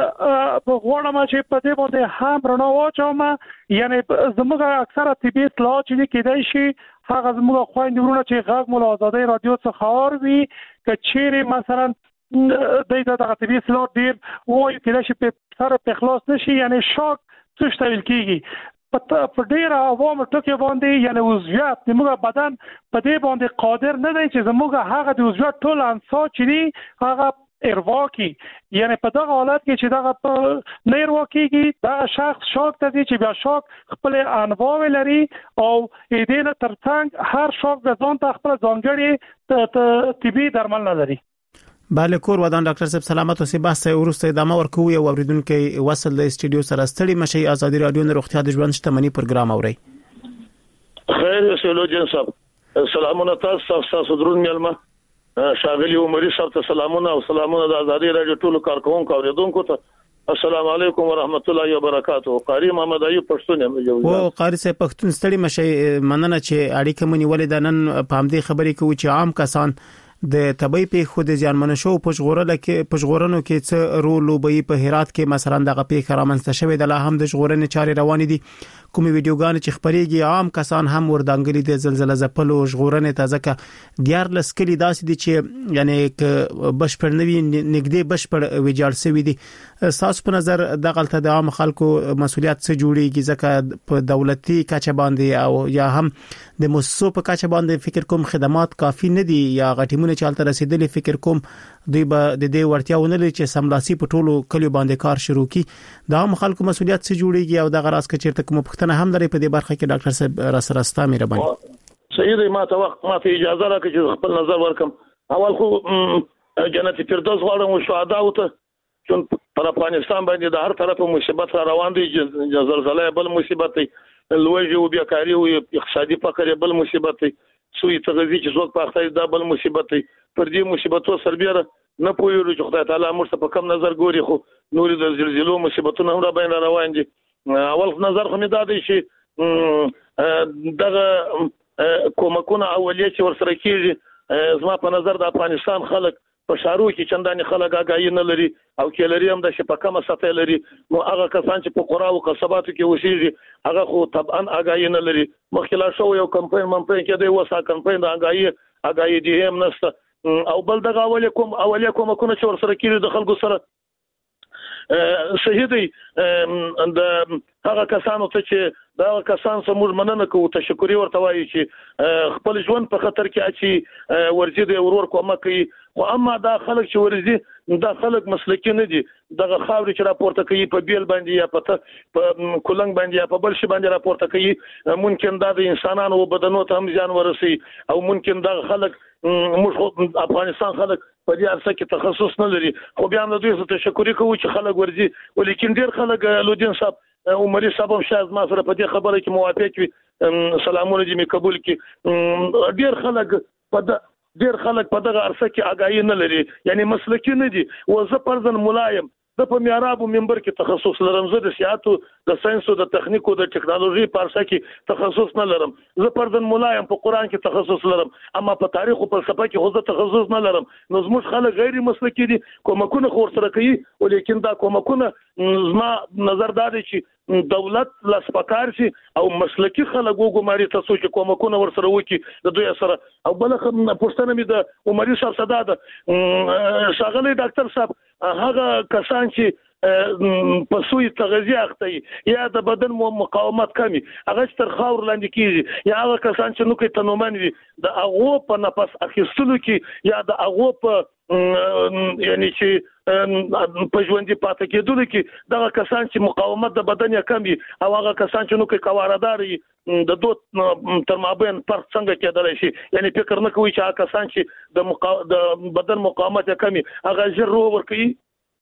غواړم چې په دې باندې هم رڼا واچوم یعنی زموږ اکثره طبي اصلاح چې کېدای شي هغه زموږ خويندې ورونه چې غږ مول آزادۍ رادیو څخه اوروي کچېره مثلا د دغه طبي اصلاح ډیر وایي کېدای شي په سره په خلاص نشي یعنی شاک څه شتل کیږي په ډیر عوامو ټکي باندې یعنی وضعیت زموږ بدن په دې باندې قادر نه دی چې زموږ هغه د وضعیت ټول انسا چې هغه اروا کی یعنی په دغه حالت کې چې دغه په نه اروا کیږي دا شخص شوک ته دي چې بیا شوک خپل انواع لري او دې نه ترڅنګ هر شوک د ځان ته خپل ځانګړي طبي درمل نه لري. بله کور ودان ډاکټر صاحب سلامت اوسئ. بحث ورسته ادامه ورکوو او اوریدونکو وصل د استودیو سره ستړي مشي. ازادي رادیو نه روغتیا د ژوند شتمنۍ پروګرام اوري. خیر سولوجن صاحب سلامونه تاسو تاسو درون ملما شاغلی عمري صاحب ته سلامونه او سلامونه د ازادي رادیو ټولو کارکونکو اوریدونکو ته السلام علیکم ورحمت الله وبرکاتہ. قاری محمد ایوب پښتون یم یو او قاری صاحب پښتون ستړي مشي مننه چې اړیکه مونږ ولې د نن په همدې خبرې کوي چې عام کسان د طبي په خود ځانمنه شو پښغورل کې پښغورنو کې څه رول وبې په هرات کې مثلا دغه په خرامنځ شوی د لا هم د ژغورنې چارې روان دي. کومې ویډیوګان چې خبريږي عام کسان هم وردانګلي د زلزلې زپلو ژغورنې تازه دیار لسکلي داسې دي چې یعنی ک بشپړ نوي نګدي بشپړ ویجاړ سوي دي. تاسو په نظر د غلطه د عام خلکو مسولیت څه جوړیږي ځکه په دولتي کچه باندې او یا هم د مؤسسو په کچه باندې فکر کوم خدمات کافي نه دي یا غټیمونه چالت رسیدلې فکر کوم دوی به د دې ورتیاونه لري چې سملاسي په ټولو کلیو باندې کار شروع کی. د عام خلکو مسولیت څه جوړیږي او د غراس کچېرته کوم پښتنه هم درې په دې برخه کې ډاکټر صاحب را سره ستا مهرباني. سید ما ته وخت ما ته اجازه راکړئ چې خپل نظر ورکم. اول خو جنت فردوس غواړم او شهدا او ته چې پر افغانستان باندې د هر طرفه مصیبت را روان دي. زلزلہ بل مصیبت دی، لوږه او بیکاری او اقتصادي فقر بل مصیبت دی، سوی تغذیه چې څوک پاخته دا بل مصیبت دی. پر دې مصیبتو سربېره نه پوهیږو چې خدای تعالی موږ ته په کم نظر ګوري، خو نور د زلزلو مصیبتونه هم را باندې روان دي. اول نظر خو مې دا دی چې دغه کومکونه اولیه چې ورسره کیږي زما په نظر د افغانستان خلک په شارو کې چندانې خلک آگاهی نه لري او کې لري هم د شپکمه سطح لري. نو هغه کسان چې په قرا او قصباتو کې اوسېږي هغه خو طبعا آگاهی نه لري. مخکې لا شو یو کمپاین ممپاین کې دی وسه کمپاین د آگاهی آگاهی دی هم نشته. او بل دغه اولیه کوم اولیه کومکونه چې ورسره کیږي د خلکو سره صحیح دی. د هغه کسانو ته چې دا کسان سمور مننه کوو تشکر ورته وایي چې خپل ژوند په خطر کې اچي ورزي د ورور کومه کوي. خو اما دا خلک چې ورزي دا خلک مسلکی نه دي. دغه خاورې چې راپورته کوي په بیل باندې یا په په کولنګ باندې یا په بل شي باندې راپورته کوي ممکن دا د انسانانو او بدنونو ته هم ځان ورسي او ممکن دا خلک موږ افغانستان خلک په دې ارسه کې تخصص نه لري. خو بیا هم د دوی څخه تشکر کوو چې خلک ورزي. ولیکن ډیر خلک لودین صاحب عمري صاحب هم شاید ما سره په دې خبره کې موافق وي، سلامونه دې مې قبول کړي. ډیر خلک په ډیر خلک په دغه ارسه کې آگاهی نه لري، یعنی مسلکی نه دي. و زه پرځن ملایم د په میاراب منبر کې تخصص لرم، زه د سیاحتو د ساينسو د تخنیکو د ټکنالوژي په ارسه کې تخصص نه لرم. زه پرځن ملایم په قران کې تخصص لرم، اما په تاریخ او فلسفه کې خو زه تخصص نه لرم. نو زموږ خلک غیر مسلکی دي، کومکونه خور سره کوي، ولیکن دا کومکونه زما نظر دا دی چې دولت لاسپکار شي او مسلکی خلک وګماري تاسو چې کومکونه ور سره وکي د دوی سره. او بل پښتنه مې د عمري صاحب صدا ده شاغلي ډاکټر صاحب هغه کسان چې په سوی تغذیه اخته یا د بدن مقاومت کمی هغه تر خاور لاندې کیږي، یا هغه کسان چې نو کې تنومن وي د هغه په نفس اخیستلو کې یا د هغه په یعنی چې په ژوندۍ پاتې کېدل کې دغه کسان چې مقاومت د بدن یې کم وي او هغه کسان چې نو کې کواردار د دوت تر مابین فرق څنګه کېدلی شي. یعنی فکر نه کوي چې هغه کسان چې د مقا... د بدن مقاومت یې کم وي هغه ژر روغ ورکوي.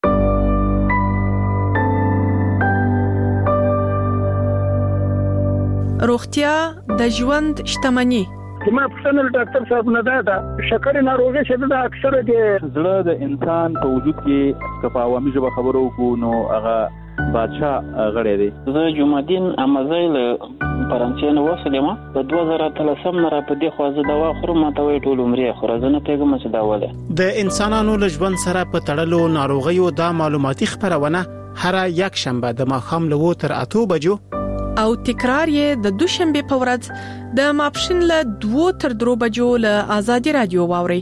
روغتیا د ژوند شتمني. زما پښتنه ډاکټر صاحب نه ده شکر ناروغي چې دا اکثره د زړه د انسان په وجود کې کفا عوامي ژبه خبرو کو نو هغه بادشاہ غړی دی. زه جمعدین امزای له فرانسې نو وسلم په دوه زره اتلسم نه را په دې خو زه دوا خورم ماته وی ټول عمرې خو زه نه پیګم چې دا وله د انسانانو له ژوند سره په تړلو ناروغیو دا معلوماتي خبرونه هر یک شنبه د ماښام له وو تر اتو بجو او تکرار یې د دوشنبه په ورځ د ماپښین له دوه تر درو بجو له آزادي رادیو واوري.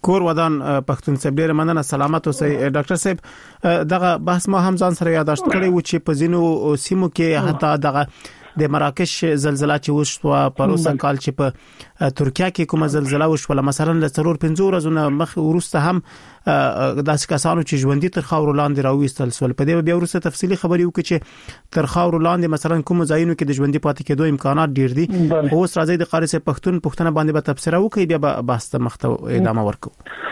کور ودان پښتون صاحب ډیر مننه سلامت اوسئ ډاکټر صاحب دغه بحث ما هم ځان سره یاداشت کړی و چې په زینو سیمو کې حتی دغه د مراکش زلزلہ چې وشوه پروسه کال چې په ترکیه کې کومه زلزلہ وشوه مثلا ل څلور پنځه ورځې مخ ورسته هم داسې کسانو چې ژوندۍ تر خاور لاندې راوېستل سول په دې بیا ورسته تفصيلي خبري وکړي چې تر خاور لاندې مثلا کوم ځایونو کې د ژوندۍ پاتې کېدو امکانات ډیر دي اوس راځي د قاری صاحب پښتون پښتنه باندې به تفسیر وکړي بیا بحث ته مخته ادامه ورکړو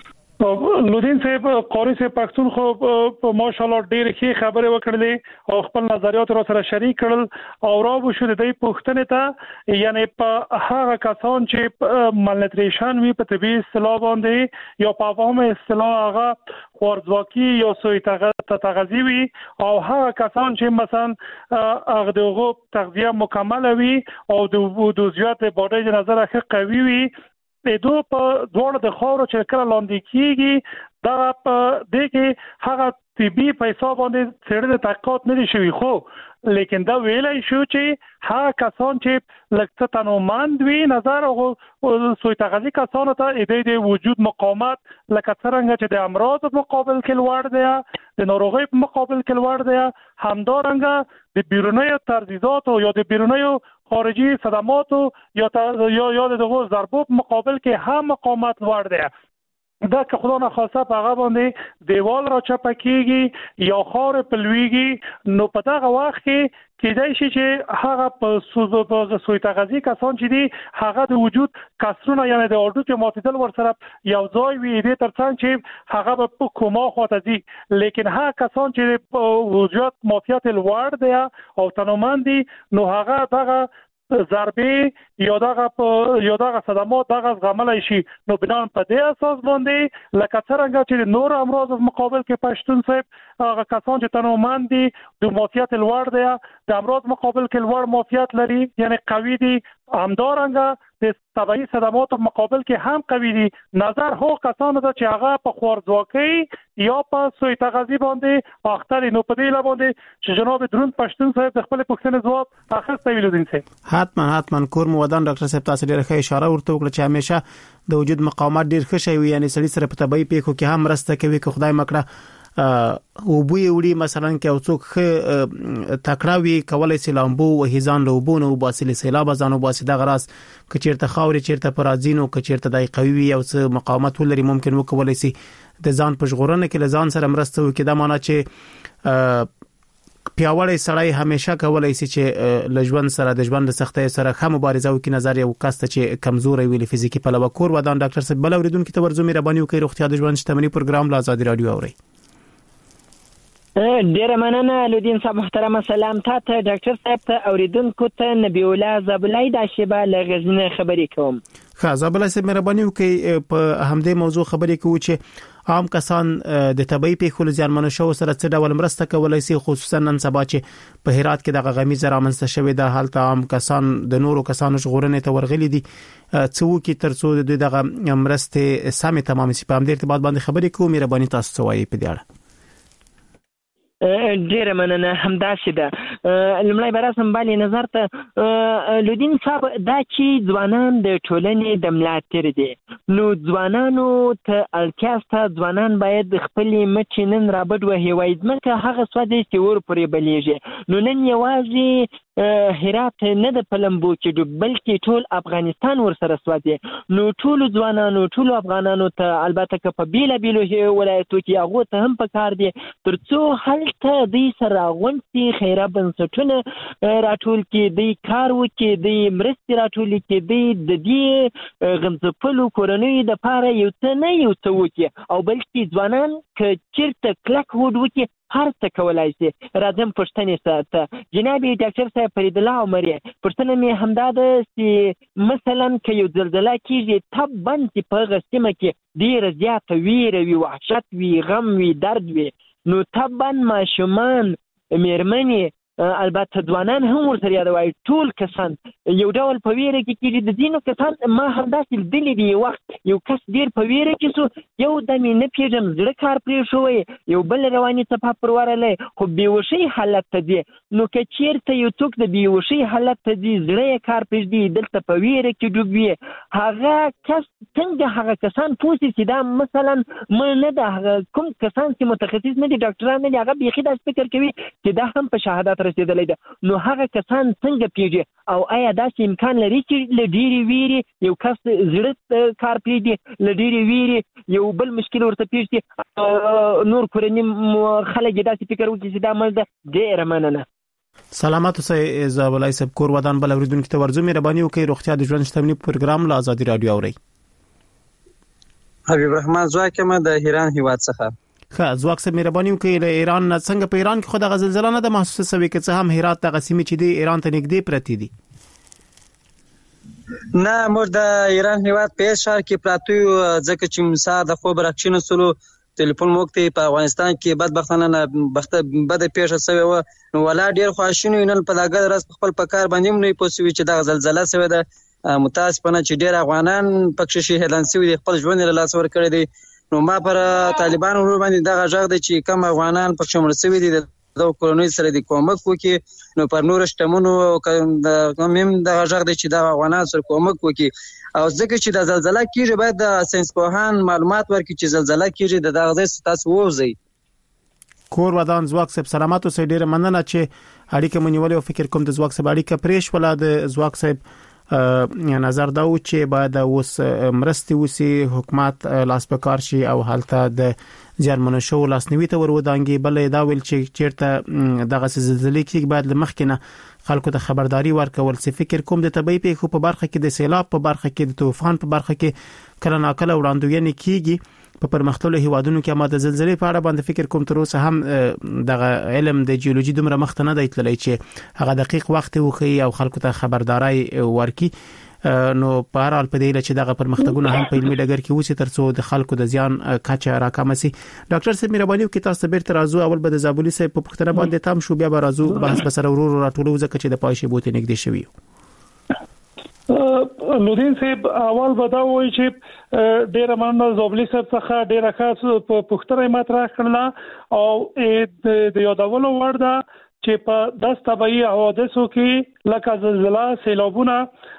لودین صاحب قاری صاحب پښتون خو ماشاءالله ډېر ښه خبره وکړلې او خپل نظریات را سره شریک کړل او راو شو د دې پښتنې ته یعنی په هغه کسان چې مالنیوتریشن وی په طبي اصطلاح باندې یا په عوامه اصطلاح هغه خوارځواکي یا سوء تغذیه وی او هغه کسان چې مثلا هغه دغه تغذیه مکمل وي او د زیات بودی د نظر ښه قوي وي دو په دوړ د خاور چې کله لاندې کیږي دا په دې کې هغه طبي پیسې باندې څېړنه تحقیقات نه دي شوی خو لیکن دا ویلای شو چې هغه کسان چې لکه تنومند وي نظر او سوء تغذیه کسانو ته د وجود مقاومت لکه څنګه چې د امراض په مقابل کې لوړ دی د ناروغۍ په مقابل کې لوړ دی همدارنګه د بیرونی ترزیزات او یا د بیرونی خارجي صدمات یا یا یا دغه ضربو په مقابل کې هم مقاومت لوړ دی دا که خدا نخواسته په هغه باندې دیوال را چپه کیږي یا خار پلويږي نو په دغه وخت کې کېدای شي چې هغه په سوزو په سوء تغذیه کسان چې دي هغه د وجود کسرونه یعنی د اورډو کې ماتیدل ورسره یو ځای وي دې ترڅنګ چې هغه په کومه خواته دي لیکن هغه کسان چې په وجود ماتیات لوړ دی او تنومند دي نو هغه دغه ضربې یا دغه یا دغه صدمات دغه زغملای شي نو بنان په دې اساس باندې لکه څنګه چې نور امراض په مقابل کې پښتون صاحب هغه کسان چې تنومند دي د موثیت لوړ دی د امراض مقابل کې لوړ موثیت لري یعنی قوي دي همدارنګه د طبيعي صدمات په مقابل کې هم قوي دي نظر هو کسانو ته چې هغه په خوارځواکۍ یا په سوء تغذیه باندې اختر نو په دې لباندې چې جناب درون پښتون صاحب د خپل پښتنې ځواب اخر ته ویلو دي صاحب حتما حتما کور مو ودان ډاکټر صاحب تاسو ډیره ښه اشاره ورته وکړه چې همیشه د وجود مقاومت ډیر ښه شي یعنی سړي سره په طبيعي پیښو کې هم راسته کوي که خدای مکړه او بوی وړي مثلا کې او څوک تکړاوي کولای سي لامبو او هیزان لوبونه او باسل سیلاب ځانو باسي د غراس ک چیرته خاوري چیرته پرازینو ک چیرته دای قوي او څه مقاومت ولري ممکن وکولای سي د ځان په ژغورنه کې لزان سره مرسته وکړي دا معنی چې پیاوړی سړی همیشه کولای شي چې لژوند سره د ژوند سختۍ سره هم مبارزه وکړي نظر یو کس ته چې کمزوري ویلي فزیکی په لور کور ودان ډاکټر صاحب بل اوریدونکو ته ورزو مهرباني وکړئ روغتیا د ژوند شتمنۍ پروګرام لا آزادي رادیو اوري ډیره مننه لودین صاحب محترم سلام تاسو ډاکټر صاحب ته اوریدونکو ته نبی الله زبلای د شیبه لغزنه خبرې کوم ښه زبلای صاحب مهرباني وکړئ په همدې موضوع خبرې کوو چې عام کسان د طبي پیښو ځانمنو شو سره څه ډول مرسته کولای شي خصوصا نن سبا چې په هرات کې د غمیزه رامنځته شوې ده حالت عام کسان د نورو کسانو ژغورنې ته ورغلي دي څو کې ترڅو د دغه مرسته سمې تمام شي په همدې ارتباط باندې خبرې کوو مهرباني تاسو وایي په دې اړه ډیره مننه همداسې ده لمړی براسم باندې نظر ته لودین صاحب دا چې ځوانان د ټولنې د ملاتړ دي نو ځوانانو ته اړتیا ځوانان باید خپل مټ نن رابط وهي وای ځمکه هغه سوادي چې ور پرې بلیږي نو نن یوازې هرات نه د پلمبو کې بلکې ټول افغانستان ور سره سوادي نو ټول ځوانانو ټول افغانانو ته البته که په بیل بیلو ولایتو کې هغه ته هم پکار دي ترڅو هل ته دې سره غونډې خیره بنسټونه راټول کې دې کار وکړي دې مرستې راټول کې دې د دې غمزپلو کورنۍ د پاره یو څه نه یو څه وکړي او بلکې ځوانان که چیرته کلک هوډ وکړي هر څه کولای شي راځم پښتنې سره جناب ډاکټر صاحب فرید الله عمري پښتنه مې همدا ده چې مثلا که یو زلزلہ کیږي تب باندې په غسمه کې ډیر زیات ویره وی وحشت وی غم وی درد وی نو طبعا ماشومان میرمنې البته ځوانان هم ورسره یادوي ټول کسان یو ډول په ویره کې کېږي د دینو کسان ما همداسې لیدلي دي یو وخت یو کس ډېر په ویره کې شو یو دم یې نه پېژم زړه کار پرې شوی یو بل رواني څپه پر ورغلی خو بېهوشۍ حالت ته ځي نو که چېرته یو څوک د بېهوشۍ حالت ته ځي زړه یې کار پرېږدي دلته په ویره کې ډوب وي هغه کس څنګه هغه کسان پوه شي چې دا مثلا مړ نه ده هغه کوم کسان چې متخصص نه دي ډاکټران نه دي هغه بیخي داسې فکر کوي چې دا هم په شهادت رسېدلی ده نو هغه کسان څنګه پېژي او آیا داسې امکان لري چې له ډېرې ویرې یو کس زړه کار پرېږدي له ډېرې ویرې یو بل مشکل ورته پېښ شي نور کورني خلک یې داسې فکر وکړي چې دا مړ ده ډېره مننه سلامات اوسئ زابلای صاحب کور ودان بل اوریدونکو ته ورځو مهرباني وکړئ روغتیا د ژوند شتمنۍ پروګرام له ازادي رادیو اورئ حبیب الرحمن زواکمه د ایران هیواد څخه ښه زواک صاحب مهرباني وکړئ له ایران څنګه په ایران کې خو د زلزلې نه د محسوسه شوی کې څه هم هرات د قسمي چې دی ایران ته نږدې پرتی دي نه موږ د ایران هیواد په شهر کې پراته یو ځکه چې مسا د خوب راکښینو سلو ټلیفون موږ په افغانستان کې بدبختانه بخته بده پیښه شوی و نو ولا ډیر خواشینو نن په دغه راز خپل په کار باندې نه پوسوي چې د زلزلہ شوی ده متاسفانه چې ډیر افغانان پکې شهیدان شوي خپل ژوند له لاس ور کړی دي نو ما پر طالبان ور باندې دغه ژغ دی چې کوم افغانان پکې مړ شوي دي د کورونی سره د کومک وکي نو پر نور شتمنو د مم دغه ژغ دی چې د افغانان سره کومک وکي او ځکه چې د زلزلہ کیږي باید د ساينس پوهان معلومات ورکړي چې زلزلہ کیږي د دغه ځای تاسو ووځي کور ودان زواک صاحب سلامات اوسئ ډیره مننه چې اړیکه مونږ او فکر کوم د زواک صاحب اړیکه پریش ولا د زواک صاحب نظر دا و چې باید اوس مرستي وسی حکومت لاس په کار شي او حالت د ځانمنو شو لاسنیوي ته ورودانګي بل دا ویل چې چیرته دغه زلزلې کې باید لمخکنه خلکو ته خبرداري ورکول څه فکر کوم د طبي پیښو په برخه کې د سیلاب په برخه کې د طوفان په برخه کې کله ناکله وړاندوینه کیږي په پرمختللو هیوادونو کې ما د زلزلې په اړه باندې فکر کوم تر اوسه هم دغه علم د جیولوژي دومره مخ ته نه دی تللی چې هغه دقیق وخت وخی او خلکو ته خبرداري ورکي نو په هر حال په دې چې دغه پرمختګونه هم په علمي ډګر کې وسی ترڅو د خلکو د زیان کچه راکمه سي ډاکټر صاحب مهرباني وکړئ تاسو بیرته راځو اول به د زابلي صاحب په پښتنه باندې تام شو بیا به راځو بحث به سره ورور راټولو ځکه چې د پایشه بوته نږدې شوی لودین صاحب اول به دا وایي چې ډیره مننه زابلي صاحب څخه ډیره ښه په پښتنه مطرح کړل او د یادولو وړ ده چې په داس طبيعي حوادثو کې لکه زلزلہ سیلابونه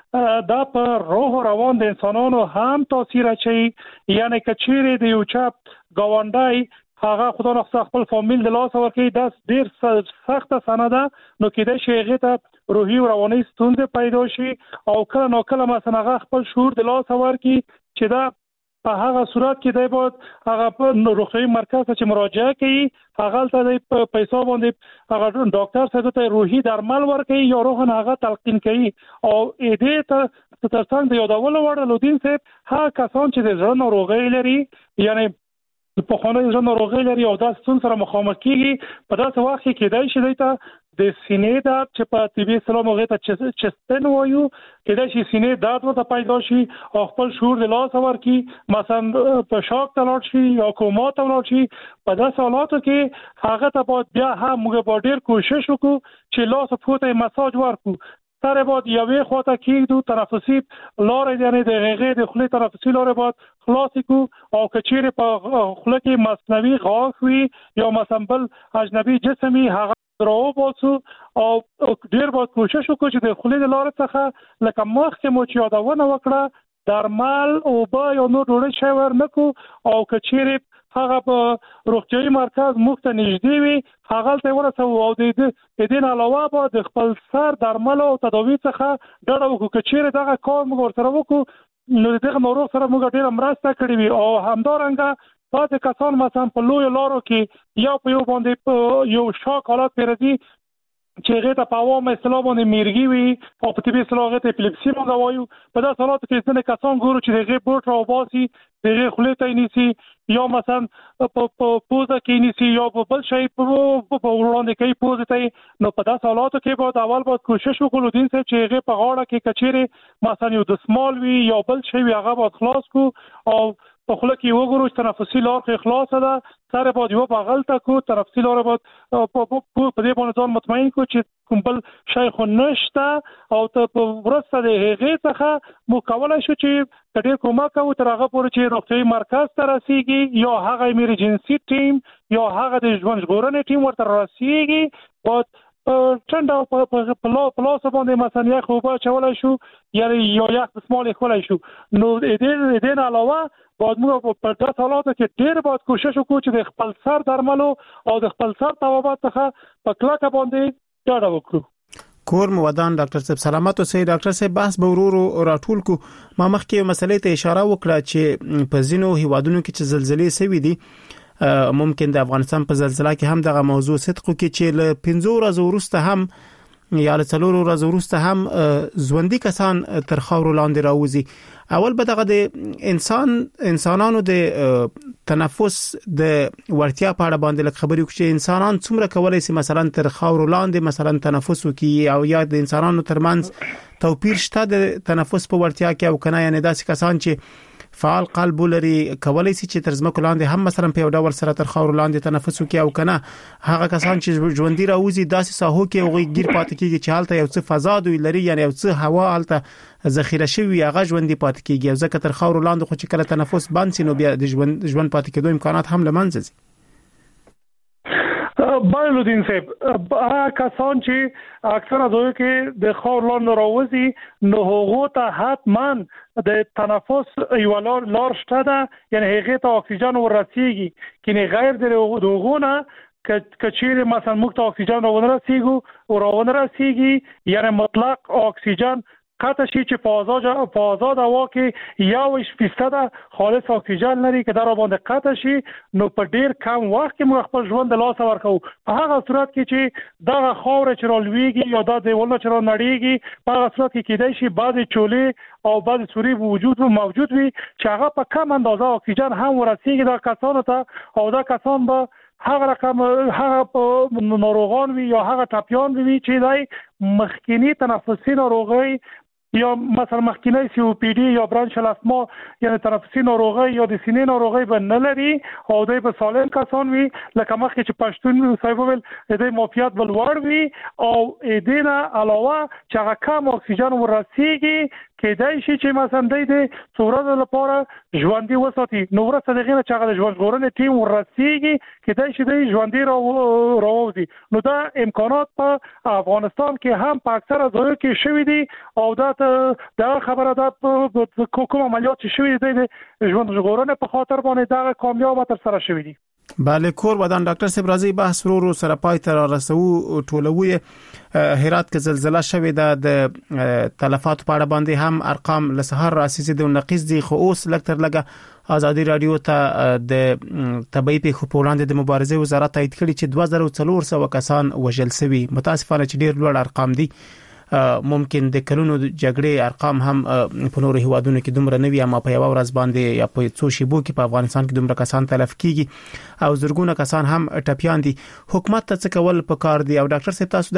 دا په روح روان د انسانانو هم تاثیر اچي یعنی کچيري د یو چپ گاونډای هغه خدای نخښه خپل فامیل د لاس ورکړي دا ډیر سخت سنده نو کېدای شي هغه ته روحي او رواني ستونزې پیدا شي او کله نو کله مثلا هغه خپل شعور د لاس ورکړي چې دا په هغه صورت کې دی باید هغه په روغتيایي مرکز ته مراجعه کوي هغه ته د پیسو باندې هغه ډاکټر سره ته روحي درمل ورکړي یا روح نه هغه تلقین کوي او دې ته ترڅنګ د یادولو وړ لودین صاحب هغه کسان چې د ژوند ناروغي لري یعنی په خونه ژوند ناروغي لري او د ستون سره مخامخ کیږي په داسې وخت کې کېدای شي ته د سینې د چې په طبي سلام هغه ته چستن وایو کېدای شي سینې درد ورته پیدا شي او خپل شعور د لاس ورکی مثلا په شاک ته لاړ شي یا کوما ته لاړ شي په داسې حالاتو کې هغه ته باید بیا هم موږ به ډېر کوشش وکړو چې لاس په پوته مساج ورکړو سره باید یوې خواته کېږدو تنفسي لارې یعنی د هغې د خولې تنفسي لارې باید خلاصې کړو او که چیرې په خوله کې مصنوعي غاښ وي یا مثلا بل اجنبي جسم وي هغه راو باسو او ډېر باید کوشش وکړو چې د خولې د لارې څخه لکه مخکې مو چې یادونه وکړه درمل او به یا نور ډوډۍ شی ور نه کړو او که چیرې هغه په روغتيایي مرکز موږ ته نږدې وي هغه ته ورسو او د دې نه علاوه به د خپل سر درمل او تداوی څخه ډډه وکړو چې چیرې دغه کار موږ ورسره وکړو نو دغه ناروغ سره موږ ډېر مرسته کړې وي او همدارنګه بعض کسان مثلا په لوی لارو کې یا په یو باندې یو شاک حالت پیرځي چې هغه ته په عوامو اصطلاح باندې میرګي وي او په طبي اصطلاح هغه ته اپلیپسي موږ وایو په داسې حالاتو کې ځینې کسان ګورو چې هغه بوټ راوباسي هغه خولې ته نیسي یا مثلا په پوزه کې نیسي یا په بل شي په وړاندې کوي پوزه ته نو په داسې حالاتو کې باید اول باید کوشش وکړو دین چې هغه په غاړه کې کچېره مثلا یو د سمال وي یا بل شي هغه باید خلاص کو او په خله کې وګورو چې تنفسي لار خو خلاصه ده سره باید یو بغل ته کو تنفسي لار باید په دې باندې ځان مطمئن کو چې کوم بل شی خو نشته او ته په ورسته د هغې څخه مو کولای شو چې کډیر کومک او تر هغه پورې چې روغتیايي مرکز ته رسیږي یا هغه ایمرجنسي ټیم یا هغه د ژوند ژغورنې ټیم ورته رسیږي باید چند په پلو پلو باندې مثلا یو خو به چولای شو یعنی یا یک دسمال خولای شو نو دې دې نه علاوه باید موږ په داسې حالاتو کې ډېر باید کوشش وکړو چې د خپل سر درملو او د خپل سر طبابت څخه په کلکه باندې ډاډه وکړو. کور مو ودان ډاکټر صاحب سلامت اوسئ. ډاکټر صاحب بحث به ورو راټول کو. ما مخکې مسلې ته اشاره وکړه چې په ځینو هیوادونو کې چې زلزلې سوي دي ممکن د افغانستان په زلزلہ کې هم دغه موضوع صدق کې چې له پنځو ورځې وروسته هم یا له څلورو ورځې وروسته هم ژوندۍ کسان تر خاورو لاندې راوځي. اول به دغه د انسان انسانانو د تنفس د ورتیا په اړه باندې لږ خبرې وکړو چې انسانان څومره کولای شي مثلا تر خاورو لاندې مثلا تنفس وکړي او یا د انسانانو ترمنځ توپیر شته د تنفس په ورتیا کې او کنه یعنی داسې کسان چې فعال قلب لري کولای شي چې تر ځمکو لاندې هم مثلا په یو ډول سره تر خاورو لاندې تنفس وکړي او کنه هغه کسان چې ژوندۍ راوځي داسې ساحو کې او غیر پاتې کیږي چې حالت یو څه فضا دوی لري یعنی یو څه هوا حالت ذخیره شوی هغه ژوندۍ پاتې کیږي او ځکه تر خاورو لاندې خو چې کله تنفس بند شي نو بیا د ژوند ژوند پاتې کېدو امکانات هم لمنځه ځي. بایلودین صاحب هغه کسان چې اکثره دوی کې د خاور لاندې راوځي نو هغه ته حتما د تنفس یو لار لار شته ده یعنی هغه ته اکسیجن ورسیږي کینه غیر د دغونه کچیر مثلا موږ ته اکسیجن راونه رسیږي او راونه رسیږي یعنی مطلق اکسیجن قطع شي چې په آزاد په آزاد هوا کې یو فیصد خالص اکسیجن لري که در باندې قطع شي نو په ډیر کم وخت کې موږ خپل ژوند د لاس ورکو. په هغه صورت کې چې دغه خاور چې رالويږي یا د دیوالونو چې رانړيږي په هغه صورت کې کېدای شي بعضی چولې او بعضی سوري وجود موجود وي چې هغه په کم اندازه اکسیجن هم ورسیږي د کسانو ته او دا کسان به هغه رقم هغه ناروغان وي یا هغه ټاپیان وي چې دای مخکینی تنفسي ناروغي یا مثلا مخکینی سی او پی ډی یا برانشل اسما یعنی تنفسي ناروغي یا د سینې ناروغي به نه لري او دوی په سالم کسان وي لکه مخکې چې پښتون صاحب ول د موفیات بل وړ وي او دې نه علاوه چې هغه کم اکسیجن ورسیږي کېدای شي چې مثلا د څورو لپاره ژوندۍ وساتي نو ورته دغه نه چې هغه د ژوند ژغورنې ټیم ورسیږي کېدای شي د ژوندۍ راوځي. نو دا امکانات په افغانستان کې هم په اکثره ځایو کې شوي دي او دا دا خبره ده په کوم عملیات چې شوي دي د ژوند ژغورنې په خاطر باندې دا کامیاب تر سره شوي دي. بله کور ودان ډاکټر صاحب راځي بحث ورو سره پای ته رسو ټولوي. هرات کې زلزلہ شوې ده د تلفات په اړه باندې هم ارقام له سحر راسي د نقیز دي خو اوس لکتر لګه ازادي رادیو ته د طبي پیښو په وړاندې د مبارزې وزارت تایید کړي چې دوه زره څلور سوه کسان وژل شوي. متاسفانه چې ډیر لوړ ارقام دي ممکن د کلونو جګړې ارقام هم په نورو هیوادونو کې دومره نه وي اما په یو ورځ باندې یا په څو شیبو کې په افغانستان کې دومره کسان تلف کیږي او زرګونه کسان هم ټپیان دي. حکومت ته څه کول پکار دي او ډاکټر صاحب تاسو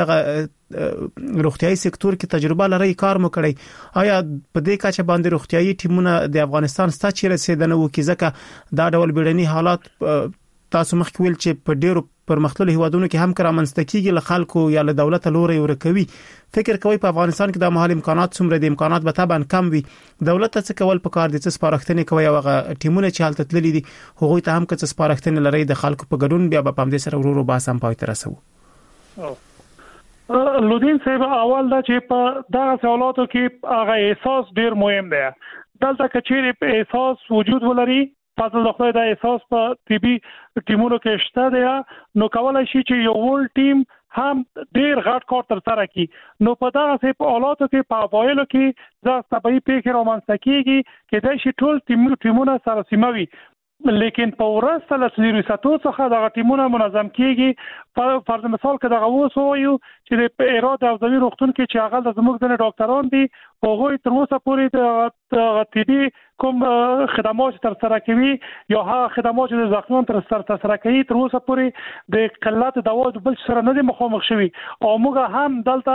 دغه روغتيایي سکتور کې تجربه لري کار مو کړی آیا په دې کچه باندې روغتيایي ټیمونه د افغانستان ستاسو چې رسیدنه وکي ځکه دا ډول بیړني حالات تاسو مخکې ویل چې په ډیرو پرمختللو هیوادونو کې هم کرامنځته کیږي له خلکو یا له دولت لوري ورکوي. فکر کوي په افغانستان کې د مهال امکانات څومره دي امکانات به طبعا کم وي دولت ته څه کول پکار دي څه سپارښتنې کوي او هغه ټیمونه چې حالت تللي دي هغوی ته هم څه سپارښتنې لري د خلکو په ګډون بیا په پام دې سره ورو ورو بحث هم پای ته رسو. لودین صاحب اول دا چې په دغه سوالاتو کې هغه احساس ډیر مهم دی. دلته کچېری په احساس وجود ولري فضل د خدای د احساس په طبي ټیمونو کې شته دی نو کولای شي چې یو ول ټیم هم ډیر غټ کار تر سره کړي. نو په دغه سه په حالاتو کې په اوایلو کې ځکه طبي پیښې رامنځته کیږي کې د شي ټول ټیمونه سره سیموي لیکن په ورسته له سلیریساتو څخه دغه ټیمونه منظم کیږي. فرض مثال کې دغه وسو یو چې د اراده او ځوی روغتون کې چې هغه د زموږ د ډاکټران دي هغه تر اوسه پورې د طبي کوم خدمات تر سره کوي یا هغه خدمات د زخمونو تر سره کوي تر اوسه پورې د قلت دوا د بل سره نه دي مخامخ شوي او موږ هم دلته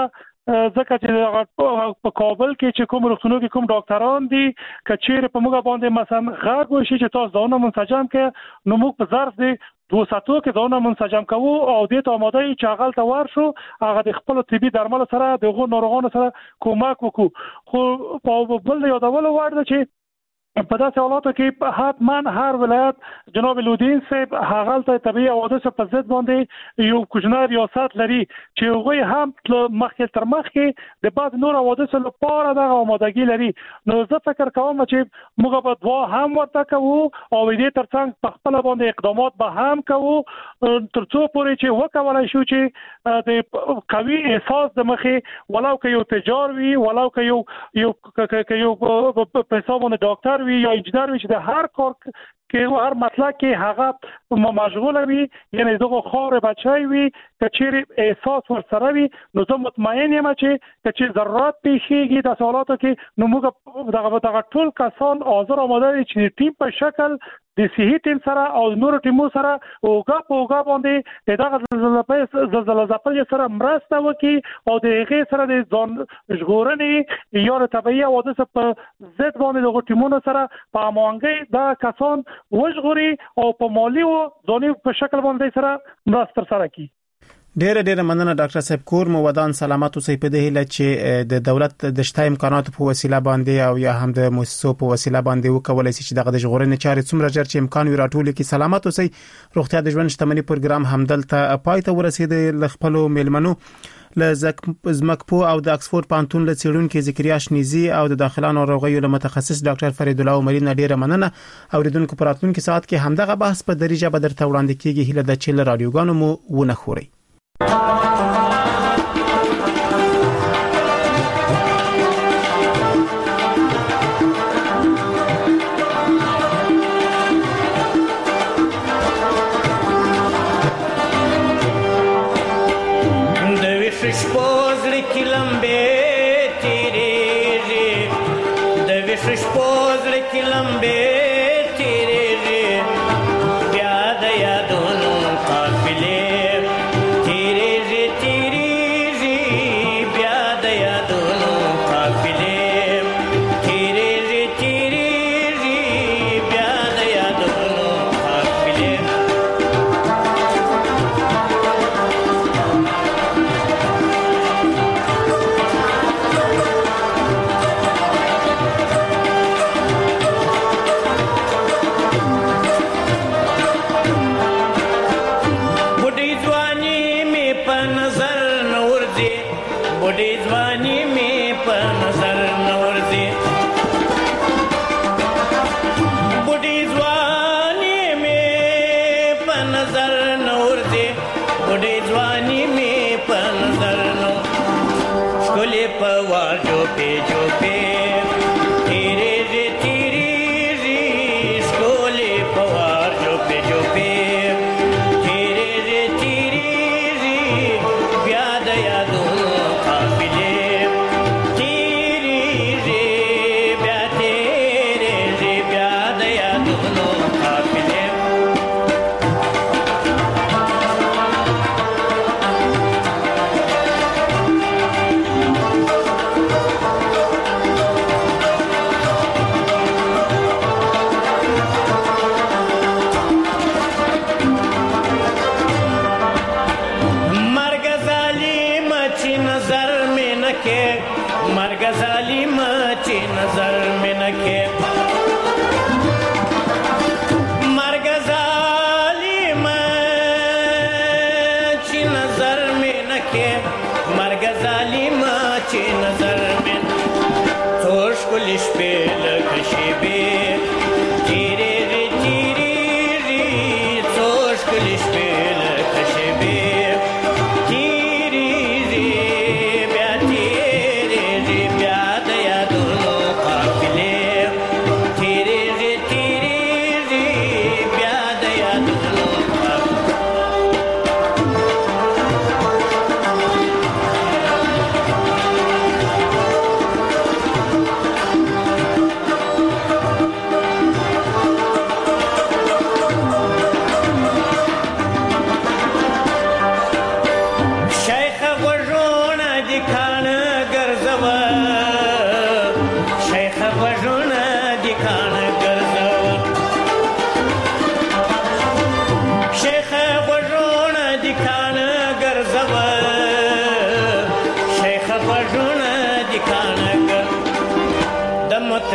ځکه چې په کابل کې چې کوم روغتونونو کې کوم ډاکټران دي کچېر په موږ باندې مثلا غږ وشي چې تاسو ځونه منسجم کې نو موږ په ظرف دي دو ساتو کې ځونه منسجم کوو او دې ته آماده یو چې هغه ته ورشو هغه د خپل طبي درمل سره دغه ناروغانو سره کومک وکړو خو په بل یو ډول وړ چې په داسې حالاتو کې حتما هر ولایت جناب لودین صاحب هغه ته طبيعي حوادث په ضد باندې یو کوچنی ریاست لري چې هغه هم مخکې تر مخکې د بعض نور حوادث لپاره د آمادګي لري نو زه فکر کوم چې موږ په دوا هم ورته کوو او دې ترڅنګ په خپل باندې اقدامات به هم کوو ترڅو پورې چې وکولای شو چې د قوي احساس د مخې ولو که یو تجار وي ولو که یو یو یو په حساب د ډاکټر یا انجینر وي چې د هر کار کې هر مسلک کې هغه مشغول وي یعنی دغه خور بچای وي کچېر احساس ورسره وي نو زه مطمئن یم چې کچې ضرورت پیښیږي د سوالاتو کې نو موږ دغه دغه ټول کسان حاضر آماده دي چې ټیم په شکل د صحي ټیم سره او نور ټیمو سره اوګه په اوګه باندې دغه زلزلې زلزلې ځپل سره مرسته وکړي او د هغه سره د ځان ژغورنې یا د طبيعي حوادث په ضد باندې دغه ټیمونو سره په امانګي دا کسان وژغوري او په مالی او ځاني په شکل باندې سره مرسته سره کوي. ډیره ډیره مننه ډاکټر صاحب کور مو ودان سلامات اوسئ په دې هیله چې د دولت د شته امکاناتو په وسیله باندې او یا هم د مؤسسو په وسیله باندې وکولای شي چې دغه د ژغورنې چارې څومره ژر چې امکان وي راټول کړي. سلامات اوسئ. روغتیا د ژوند شتمنۍ پروګرام همدلته پای ته ورسید. ل خپل میلمنو ل زمکپو او د اکسفورد پانتون له څېړونکو ذکریا شنیزي او د داخله ناروغیو له متخصص ډاکټر فرید الله عمري ډیره مننه. اوریدونکو پراتونکو ساعت کې همدغه بحث په دریجه به درته وړاندې کیږي. هله د چیل رادیوګانو مو ونه خوري.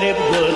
مغرب ګور